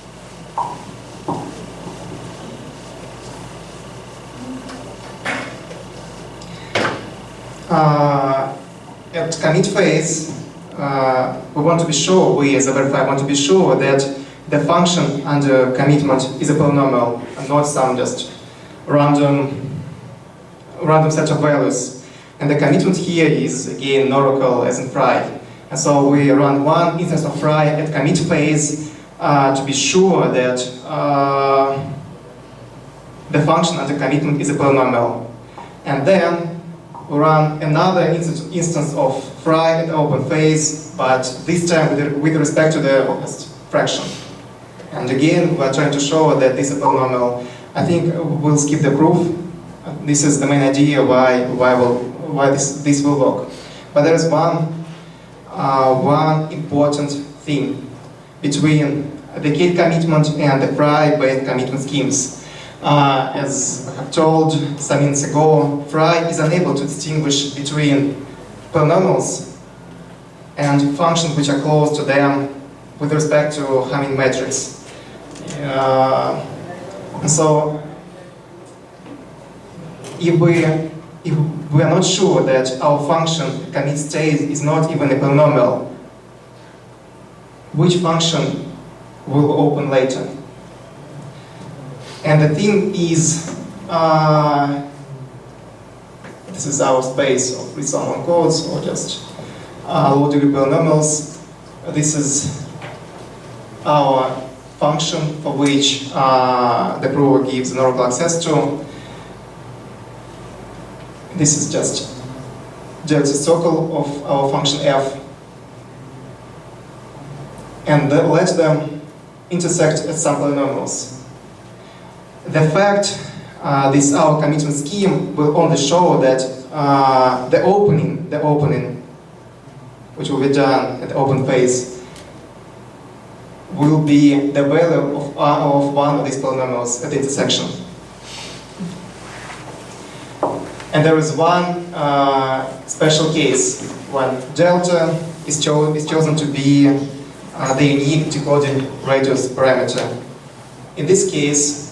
Uh, at commit phase, uh, we want to be sure, we as a verifier want to be sure that the function under commitment is a polynomial and not some just random, random set of values. And the commitment here is again an oracle as in Fry. And so we run one instance of Fry at commit phase uh, to be sure that uh, the function under commitment is a polynomial. And then we run another instance, instance of Fry at open phase, but this time with, with respect to the fraction. And again, we're trying to show that this is a polynomial. I think we'll skip the proof. This is the main idea why why will why this this will work. But there is one uh, one important thing between the gate commitment and the Fry-based commitment schemes. Uh, as I have told some minutes ago, Fry is unable to distinguish between polynomials and functions which are close to them with respect to Hamming matrix. Uh, and so, if we if we are not sure that our function commit state is not even a polynomial, which function will open later? And the thing is, uh, this is our space of reasonable codes or just uh, low degree polynomials. This is our function for which uh, the prover gives an oracle access to. This is just the circle of our function f. And then let them intersect at some polynomials. The fact uh, this our commitment scheme will only show that uh, the opening, the opening, which will be done at the open phase, will be the value of, uh, of one of these polynomials at the intersection. And there is one uh, special case when delta is, cho is chosen to be uh, the unique decoding radius parameter. In this case,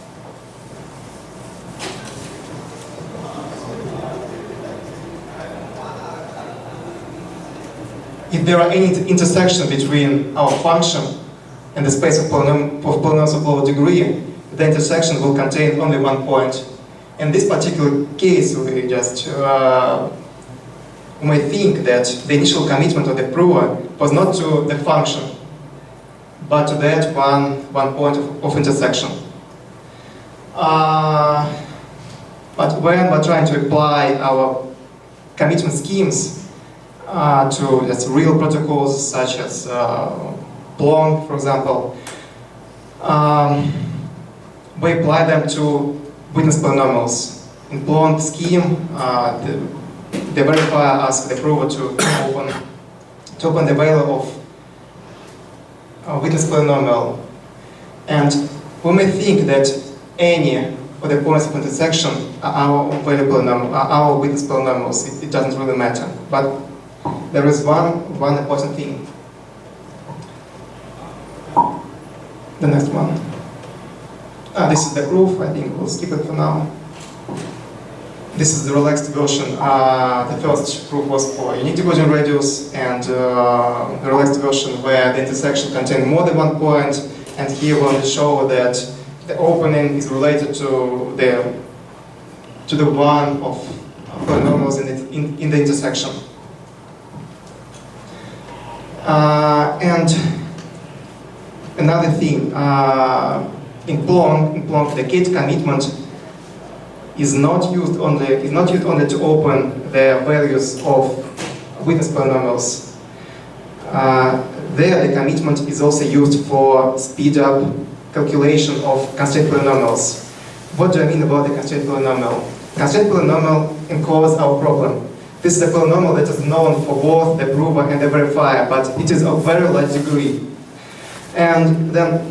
if there are any intersection between our function and the space of, polynom of polynomials of lower degree, the intersection will contain only one point. In this particular case, we just uh, we may think that the initial commitment of the prover was not to the function, but to that one, one point of, of intersection. Uh, but when we're trying to apply our commitment schemes uh, to just real protocols such as uh, Plonk, for example, um, we apply them to witness polynomials. In Plonk scheme, uh, the, the verifier asks the prover to open to open the value of a witness polynomial, and we may think that any of the points of intersection are our value polynomial, are our witness polynomials. It, it doesn't really matter, but there is one one important thing. The next one. Uh, this is the proof. I think we'll skip it for now. This is the relaxed Gaussian. Uh, the first proof was for unique decoding radius, and uh, the relaxed Gaussian where the intersection contained more than one point. And here we want to show that the opening is related to the to the one of polynomials in the, in, in the intersection. Uh, and another thing. Uh, In Plonk, in Plonk, the gate commitment is not used only is not used only to open the values of witness polynomials. Uh, there, the commitment is also used for speed up calculation of constraint polynomials. What do I mean about the constraint polynomial? Constraint polynomial encodes our problem. This is a polynomial that is known for both the prover and the verifier, but it is of very large degree. And then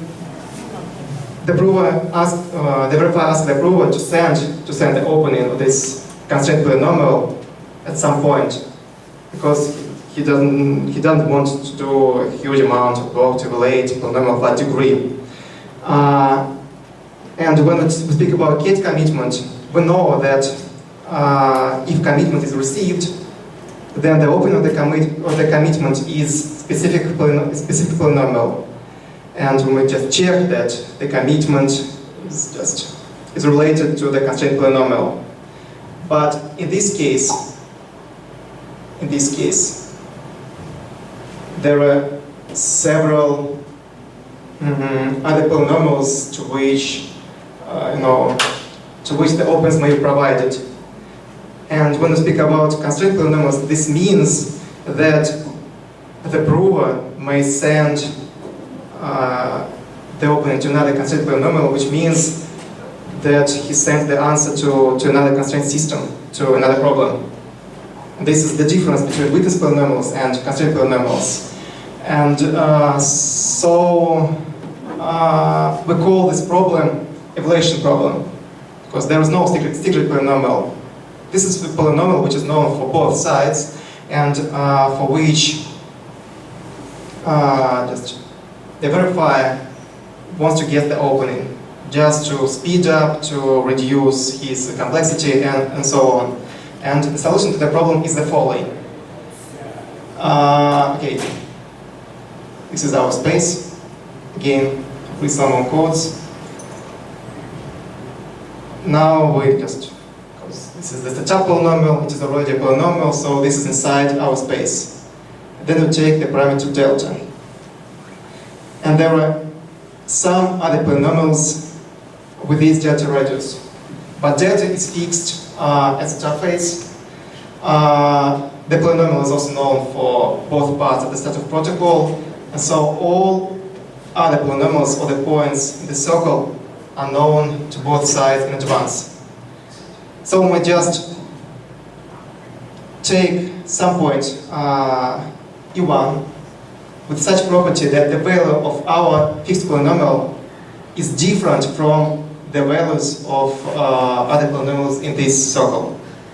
the prover asked, uh, the verifier asked the prover to send to send the opening of this constraint polynomial at some point, because he doesn't he doesn't want to do a huge amount of work to evaluate polynomial of that degree. Uh, and when we speak about gate commitment, we know that uh, if commitment is received, then the opening of the commit of the commitment is specific specific polynomial. And we may just check that the commitment is just is related to the constraint polynomial. But in this case, in this case, there are several mm-hmm, other polynomials to which uh, you know to which the opens may be provided. And when we speak about constraint polynomials, this means that the prover may send Uh, the opening to another constraint polynomial, which means that he sends the answer to, to another constraint system, to another problem. And this is the difference between witness polynomials and constraint polynomials. And uh, so uh, we call this problem evaluation problem, because there is no secret, secret polynomial. This is the polynomial which is known for both sides, and uh, for which uh, just the verifier wants to get the opening, just to speed up, to reduce his complexity, and, and so on. And the solution to the problem is the following. Uh, okay, this is our space. Again, with some more codes. Now we just, because this is the setup polynomial, it is already a polynomial, so this is inside our space. Then we take the parameter delta. And there are some other polynomials with these delta radius. But delta is fixed uh, as a interface. Uh, the polynomial is also known for both parts of the static protocol. And so all other polynomials or the points in the circle are known to both sides in advance. So we just take some point uh, E one with such property that the value of our fixed polynomial is different from the values of uh, other polynomials in this circle.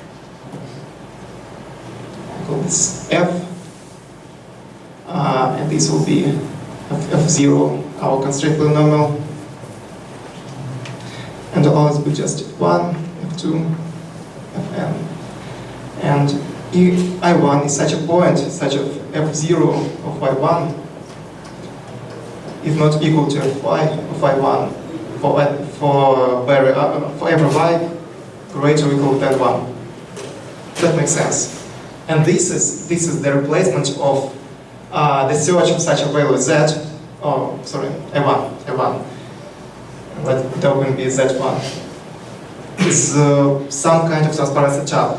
I call this f, uh, and this will be f, f zero, our constraint polynomial, and the others will just f one, f two, fn. And if I one is such a point, such as f zero of y one is not equal to fy of y one for for very uh, for every y greater or equal than one. That makes sense. And this is this is the replacement of uh, the search of such a value z. Oh, sorry, a one, a one. Let it open be z one. Is uh, some kind of transparent setup.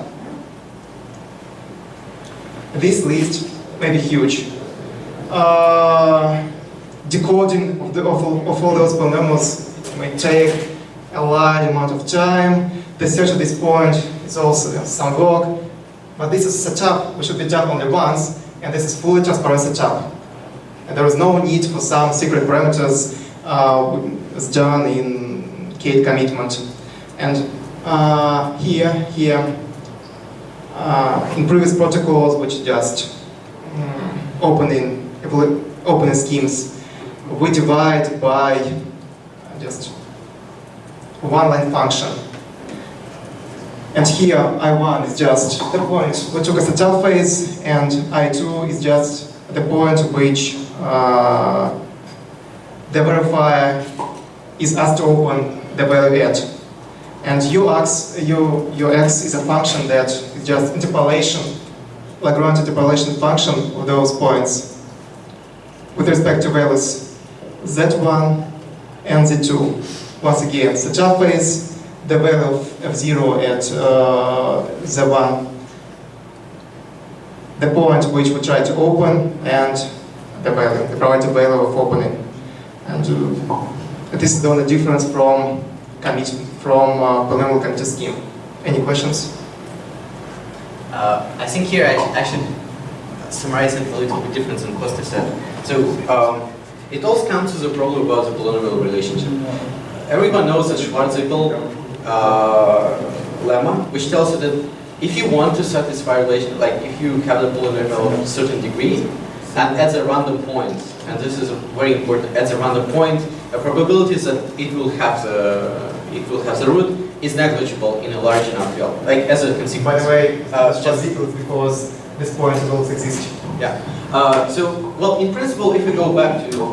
This list may be huge. Uh, decoding of, the, of, all, of all those polynomials may take a large amount of time. The search at this point is also some work. But this is a setup which should be done only once, and this is fully transparent setup. And there is no need for some secret parameters uh, as done in Kate commitment. And uh, here, here, Uh, in previous protocols, which just um, opening opening schemes, we divide by just one line function. And here I one is just the point we took as a setup phase, and I two is just the point which uh, the verifier is asked to open the value at. And ux, u, ux is a function that is just interpolation, Lagrange interpolation function of those points with respect to values z one and z two. Once again, setup phase, the value of f zero at uh, z one, the point which we try to open, and the value, the provided value of opening. And uh, this is the only difference from commit from uh, polynomial committee scheme. Any questions? Uh, I think here I, I should summarize it a little bit different than Kostya said. So um, it all comes to the problem about the polynomial relationship. Everyone knows the Schwarzschild uh, lemma, which tells you that if you want to satisfy relation, like if you have the polynomial of a certain degree, and at a random point, and this is very important, at a random point, the probability is that it will have the it will have the root is negligible in a large enough field, like as a consequence. By the way, uh, it's just equals because this point will also exist. Yeah. Uh, so, well, in principle, if we go back to,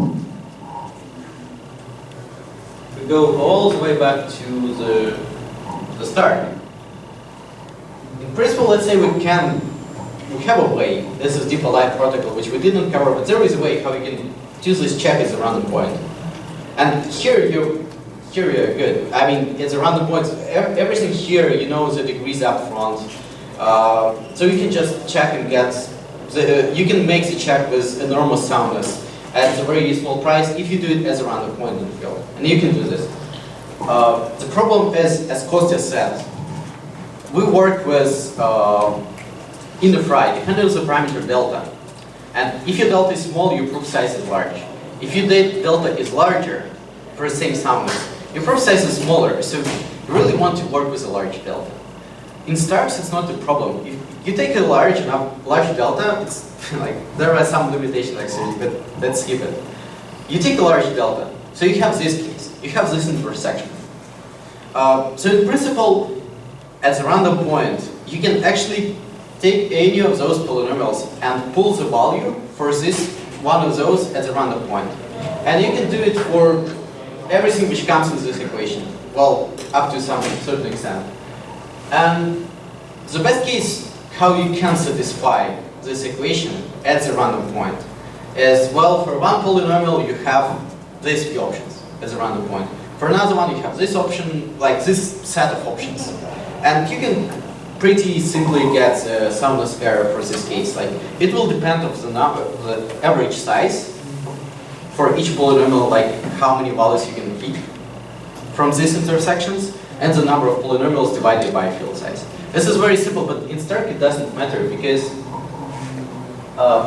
we go all the way back to the the start. In principle, let's say we can we have a way. This is deep alive protocol, which we didn't cover, but there is a way how we can choose this check as a random point. And here you. Here you're good. I mean, it's a random point. Everything here, you know the degrees up front. Uh, so you can just check and get, the, you can make the check with enormous soundness at a very small price if you do it as a random point in the field. And you can do this. Uh, the problem is, as Kostya said, we work with, uh, in the fry, you handle the parameter delta. And if your delta is small, your proof size is large. If your delta is larger, for the same soundness, your proof size is smaller, so you really want to work with a large delta. In stars, it's not a problem. If you take a large enough, large delta, it's like there are some limitations actually, but let's skip it. You take a large delta, so you have this case, you have this intersection. Uh, so in principle, as a random point, you can actually take any of those polynomials and pull the value for this one of those as a random point, and you can do it for everything which comes with this equation, well, up to some certain extent. And the best case, how you can satisfy this equation at the random point is, well, for one polynomial you have these few options as a random point. For another one you have this option, like this set of options. And you can pretty simply get a soundness error for this case. Like, it will depend on the number, the average size for each polynomial, like how many values you can pick from these intersections, and the number of polynomials divided by field size. This is very simple, but in Stark it doesn't matter because uh,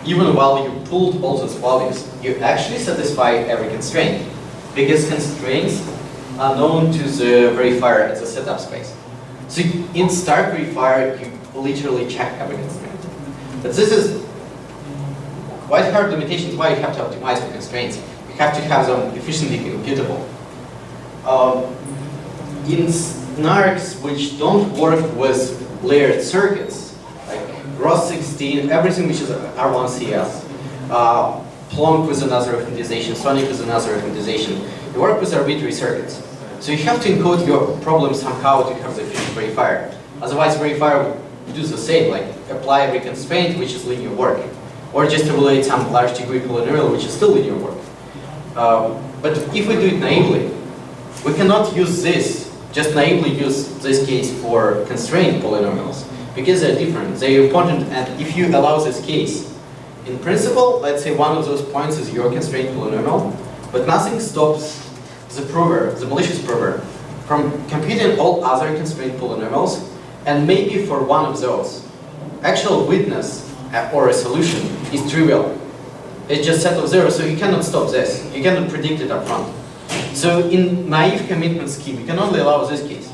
even while you pulled all those values, you actually satisfy every constraint, because constraints are known to the verifier as a setup space. So in Stark verifier, you literally check every constraint. But this is quite hard limitations why you have to optimize for constraints. You have to have them efficiently computable. Um, in snarks which don't work with layered circuits, like R O S sixteen, everything which is R one C S, uh, Plonk with another optimization, Sonic with another optimization, you work with arbitrary circuits. So you have to encode your problem somehow to have the efficient verifier. Otherwise, verifier would do the same, like apply every constraint which is linear work, or just evaluate some large degree polynomial which is still linear work. Um, but if we do it naively, we cannot use this, just naively use this case for constrained polynomials, because they're different, they're important, and if you allow this case, in principle, let's say one of those points is your constrained polynomial, but nothing stops the prover, the malicious prover, from computing all other constrained polynomials, and maybe for one of those, actual witness or a solution is trivial. It's just set of zero, so you cannot stop this. You cannot predict it up front. So in naive commitment scheme, you can only allow this case,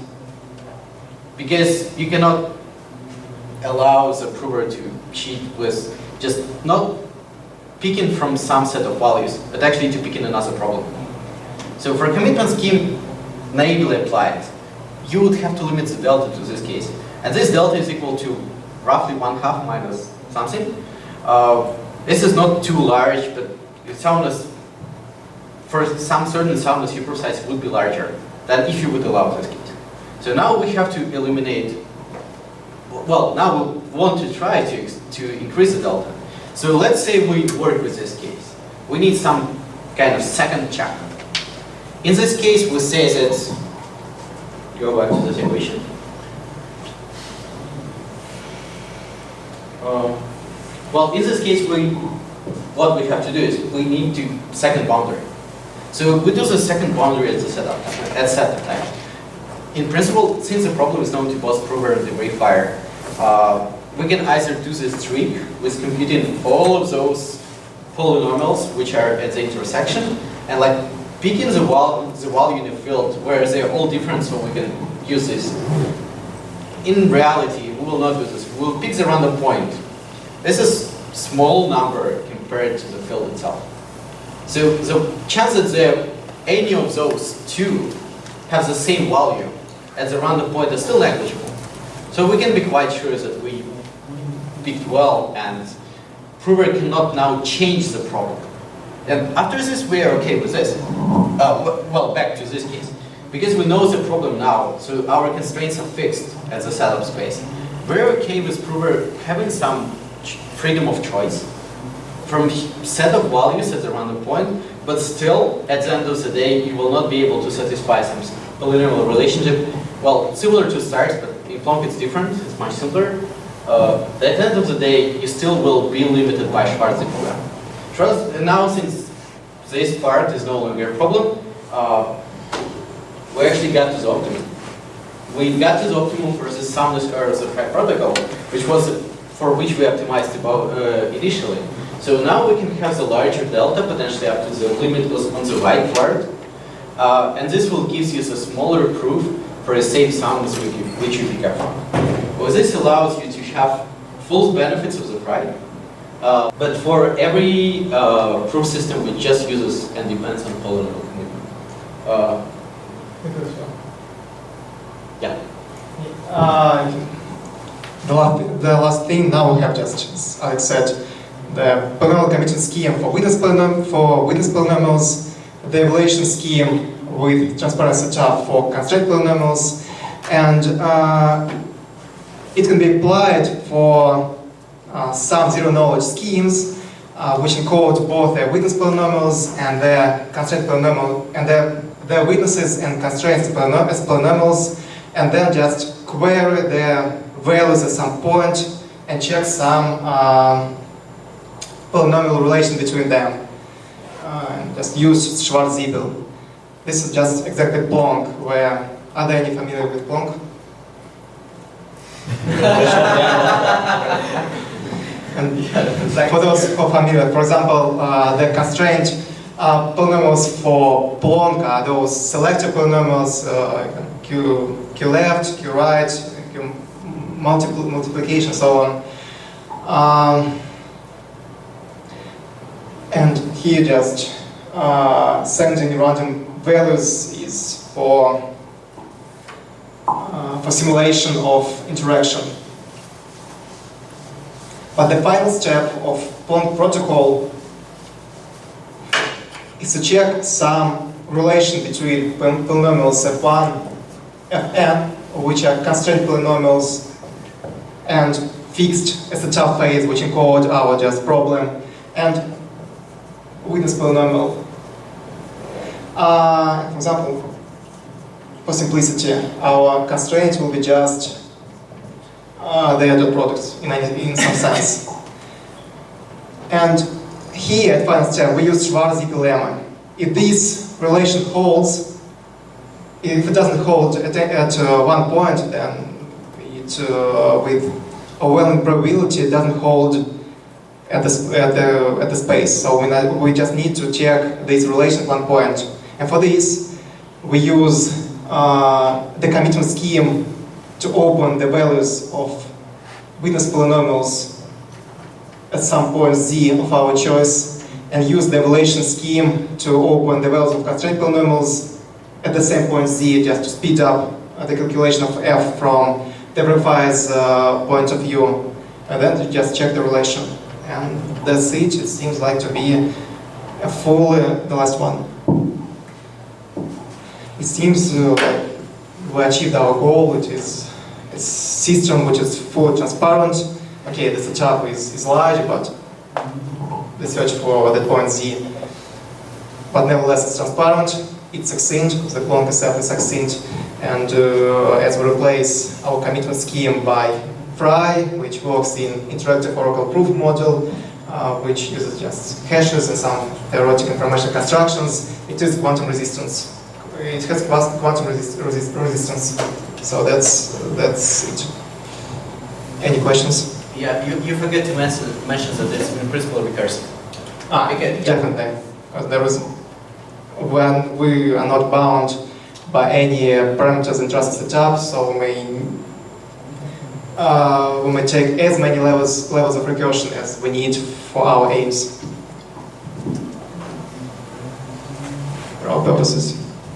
because you cannot allow the prover to cheat with just not picking from some set of values, but actually to pick in another problem. So for a commitment scheme naively applied, you would have to limit the delta to this case. And this delta is equal to roughly one half minus something. Uh, this is not too large, but the soundness, for some certain soundness supersize would be larger than if you would allow this case. So now we have to eliminate, well, now we want to try to, to increase the delta. So let's say we work with this case. We need some kind of second check. In this case, we say that, go back to the equation. Um, well, in this case, we, what we have to do is we need to second boundary. So we do the second boundary at the setup at setup time. In principle, since the problem is known to both prover and the verifier, uh, we can either do this trick with computing all of those polynomials which are at the intersection, and like picking the, val the value in the field where they are all different, so we can use this. In reality, we will not do this. We will pick the random point. This is a small number compared to the field itself. So the chance that the, any of those two have the same value at the random point is still negligible. So we can be quite sure that we picked well, and prover cannot now change the problem. And after this, we are okay with this. Uh, well, back to this case. Because we know the problem now, so our constraints are fixed as a setup space. We're okay with prover having some freedom of choice from set of values at the random point, but still, at the end of the day, you will not be able to satisfy some polynomial relationship. Well, similar to stars, but in Plonk it's different, it's much simpler. Uh, at the end of the day, you still will be limited by Schwarzschild program. And now, since this part is no longer a problem, uh, we actually got to the optimum. We got to the optimum for the soundness error of the Pi protocol, which was for which we optimized about, uh, initially. So now we can have the larger delta, potentially up to the limit was on the right part. Uh, and this will give you a smaller proof for a safe soundness which you, which you pick up from. Well, this allows you to have full benefits of the Pi. Uh, but for every uh, proof system which just uses and depends on polynomial commitment. Uh, yeah. Uh, the, last, the last thing now we have just, as Alex said, the polynomial commitment scheme for witness, polynom for witness polynomials, the evaluation scheme with transparent setup for constraint polynomials, and uh, it can be applied for uh, some zero-knowledge schemes uh, which encode both their witness polynomials and their constraint polynomial, and their, their witnesses and constraints polynom as polynomials, and then just query their values at some point and check some uh, polynomial relation between them. Uh, and just use Schwarz-Siebel. This is just exactly Plonk, where, are there any familiar with Plonk? And Yeah, like for those who are familiar, for example, uh, the constraint uh, polynomials for Plonk are those selective polynomials, uh, q, q left, q right, q multiple, multiplication, so on. Um, and here just uh, sending random values is for uh, for simulation of interaction. But the final step of Plonk protocol is to check some relation between polynomials f one, fn, which are constraint polynomials, and fixed as a top phase, which encode our just problem, and witness polynomial. Uh, for example, for simplicity, our constraint will be just uh, their dot products in, any, in some sense. And here at final step, we use Schwarzschild lemma. If this relation holds, if it doesn't hold at, at uh, one point, then it, uh, with overwhelming probability, it doesn't hold at the, at the, at the space. So we, not, we just need to check this relation at one point. And for this, we use uh, the commitment scheme to open the values of witness polynomials at some point z of our choice, and use the evaluation scheme to open the values of constraint polynomials at the same point z, just to speed up uh, the calculation of f from the verifier's uh, point of view, and then to just check the relation. And that's it. It seems like to be a full, uh, the last one. It seems uh, like we achieved our goal. It is a system which is fully transparent. Okay, the setup is, is large, but the search for the point z. But nevertheless, it's transparent, it's succinct, the Plonk itself is succinct, and uh, as we replace our commitment scheme by Fry, which works in interactive Oracle proof model, uh, which uses just hashes and some theoretic information constructions, it is quantum resistance. It has quantum resist resist resistance. So that's, that's it. Any questions? Yeah, you, you forget to mention, mention that it's in principle recursive. Ah, Okay. definitely. Because there is, when we are not bound by any uh, parameters in trusted setup, so we may, uh, we may take as many levels, levels of recursion as we need for our aims, for our purposes.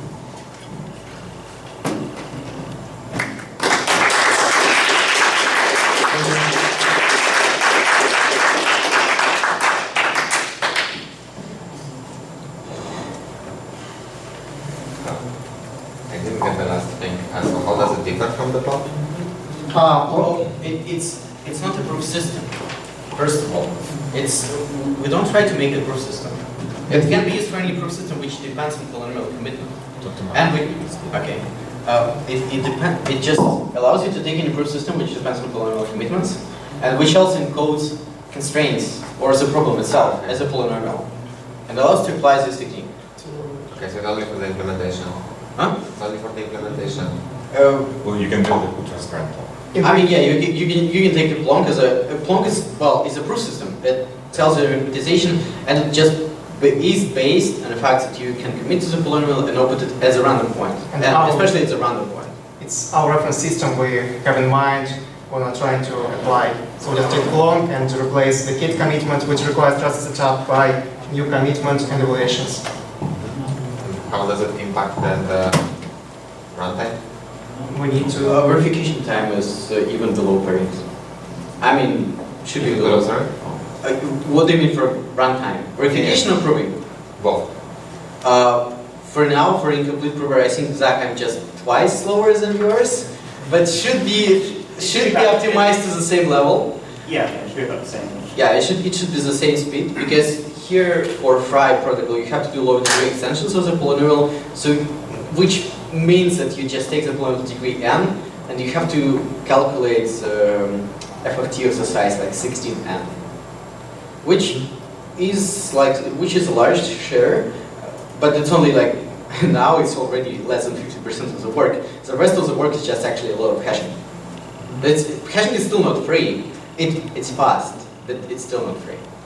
Uh, Well, it, it's, it's not a proof system, first of all. It's, we don't try to make a proof system. It can be used for any proof system which depends on polynomial commitment. And we, okay, uh, it, it, depend, it just allows you to take any proof system which depends on polynomial commitments, and which also encodes constraints, or the problem itself, as a polynomial. And allows to apply this technique. Okay, so only for the implementation. Huh? Only for the implementation. Uh, Well, you can build it with transparent. I mean, yeah, you, can- you can you can take a Plonk as a, a Plonk is well is a proof system. It tells you representation, and it just ba- is based on the fact that you can commit to the polynomial and open it as a random point, And and, how- especially as a random point. It's our reference system we have in mind when we're trying to apply. So we just take Plonk and replace the kit commitment, which requires trusted setup, by new commitment and evaluations. How does it impact then the runtime? We need to. Uh, verification time is uh, even below parity. I mean, should be below. Sorry? Uh, what do you mean for runtime? Verification or proving? Both. Uh, for now, for incomplete prover, I think Zach, I'm just twice slower than yours, but should be should be optimized to the same level. Yeah, it should be about the same. Yeah, it should it should be the same speed, because here for Fry protocol you have to do low degree extensions of the polynomial, so which means that you just take the polynomial degree n and you have to calculate um, f of t of the size like sixteen n, which is like which is a large share, but it's only like now it's already less than fifty percent of the work. The rest of the work is just actually a lot of hashing. But it's, hashing is still not free. It it's fast, but it's still not free.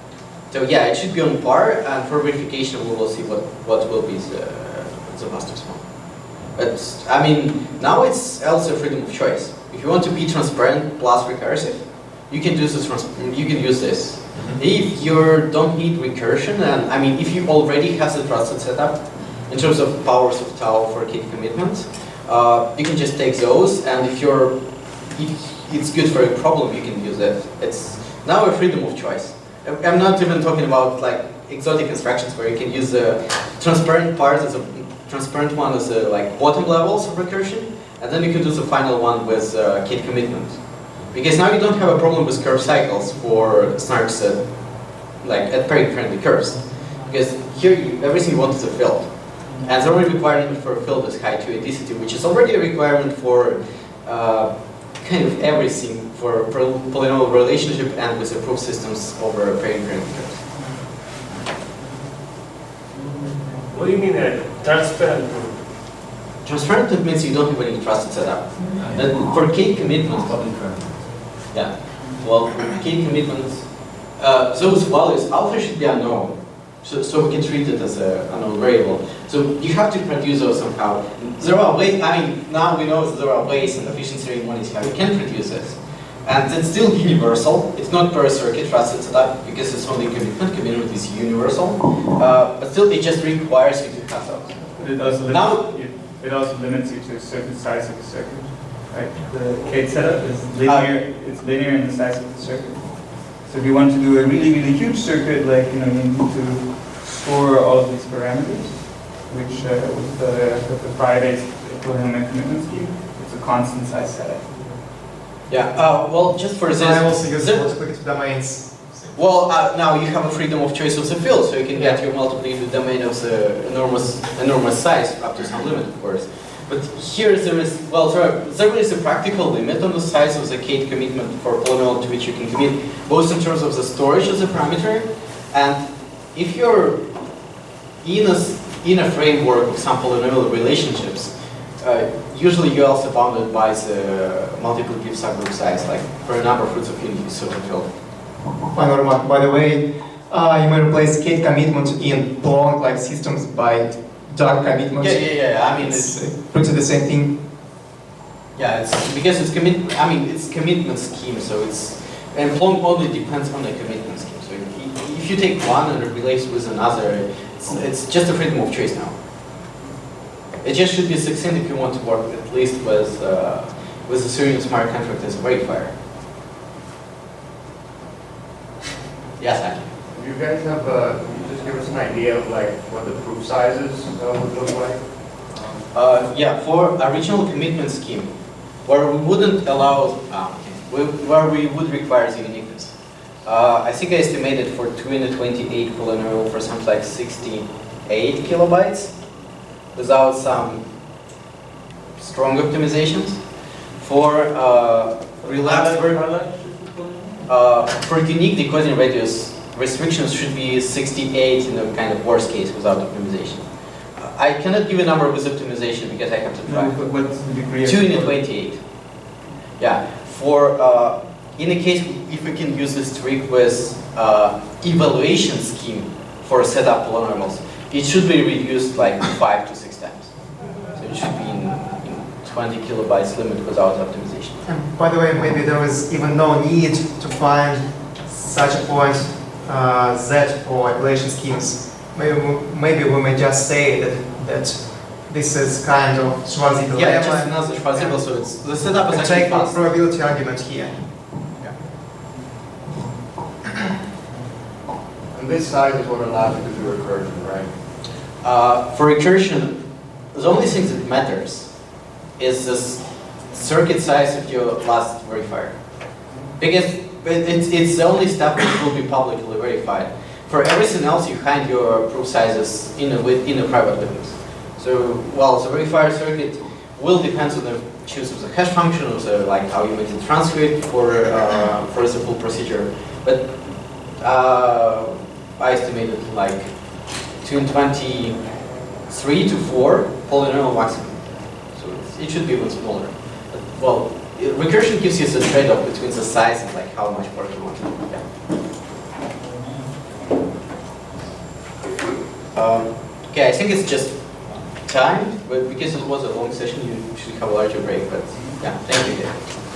So yeah, it should be on par, and for verification we will see what, what will be the, the master small. But I mean, now it's also freedom of choice. If you want to be transparent plus recursive, you can do this. You can use this. If you don't need recursion, and I mean, if you already have the trusted setup in terms of powers of tau for key commitment, uh, you can just take those. And if you're, if it's good for a problem, you can use it. It's now a freedom of choice. I'm not even talking about like exotic instructions where you can use the transparent part as a transparent one as a, like bottom levels of recursion, and then you can do the final one with uh, key commitment. Because now you don't have a problem with curve cycles for snarks at, like at pairing-friendly curves. Because here you, everything you want is a field. And the only requirement for a field is high two-adicity, which is already a requirement for uh, kind of everything for polynomial relationship and with the proof systems over pairing-friendly curves. What do you mean a transparent proof? Transparent means you don't have any trusted setup. And for key commitment, yeah. Well, for key commitments, uh, those values alpha should be unknown, so, so we can treat it as a unknown variable. So you have to produce those somehow. There are ways. I mean, now we know that there are ways in efficiency ring one is how you can produce this, and it's still universal. It's not per circuit trusted setup because it's only commitment. Commitment is universal, uh, but still it just requires you to have those. But it also Now- limits you, it also limits you to a certain size of the circuit. Right? The Kate setup is linear. It's linear in the size of the circuit. So if you want to do a really really huge circuit, like you know, you need to store all of these parameters, which uh, with the with the Friday's equivalent commitment scheme, it's a constant size setup. Yeah. Uh, well, just for this. I also use the- multiplicative domains. Well, uh, now you have a freedom of choice of the field, so you can get your multiplicative domain of the enormous, enormous size up to some limit, of course. But here there is, well, there, there is a practical limit on the size of the Kate commitment for polynomial to which you can commit, both in terms of the storage of the parameter, and if you're in a, in a framework of some polynomial relationships, uh, usually you're also bounded by the multiplicative subgroup size, like for a number of roots of unity certain field. Final remark, by the way, uh, you may replace Kate commitment in prolonged-like systems by dark commitment. Yeah, yeah, yeah. I mean, It's it's, uh, pretty the same thing. yeah, it's because it's commit. I mean, it's commitment scheme, so it's and Plonk only depends on the commitment scheme. So if, if you take one and replace with another, it's, it's just a freedom of choice now. It just should be succinct if you want to work at least with uh, with the Syrian smart contract as a verifier. Yes, I can. Do you guys have, uh, can you just give us an idea of like what the proof sizes uh, would look like? Uh, yeah, for original commitment scheme, where we wouldn't allow, uh, we, where we would require the uniqueness. Uh, I think I estimated for two in the twenty-eight polynomial for something like sixty-eight kilobytes, without some strong optimizations. For uh, relapsed ver- uh, for unique decoding radius, restrictions should be sixty-eight in the kind of worst case without optimization. I cannot give a number with optimization because I have to try. No, but what's the degree of two in the twenty-eight. Yeah. For uh, in a case if we can use this trick with uh, evaluation scheme for setup polynomials, it should be reduced like five to six times. So it should be in, in twenty kilobytes limit without optimization. And by the way, maybe there is even no need to find such a point uh, Z for evaluation schemes. Maybe we, maybe we may just say that that this is kind of Schwarzy dilemma. Yeah, just another Schwarzschild, so it's the setup is And actually take the fast. probability argument here. And this size is what allows you to do recursion, right? Uh, for recursion, the only thing that matters is this circuit size of your last verifier. Because it- it's, it's the only step that will be publicly verified. For everything else, you hide your proof sizes in a, wit- in a private witness. So, well, the verifier circuit will depend on the choose of the hash function, of the, like how you make the transcript for, uh, for the full procedure. But uh, I estimated like between twenty-three to four polynomial maximum. So it's, it should be even smaller. But, well, it, recursion gives you the trade-off between the size and like how much work you want to do. Yeah. Um, okay, I think it's just time, but because it was a long session, you should have a larger break. But yeah, thank you.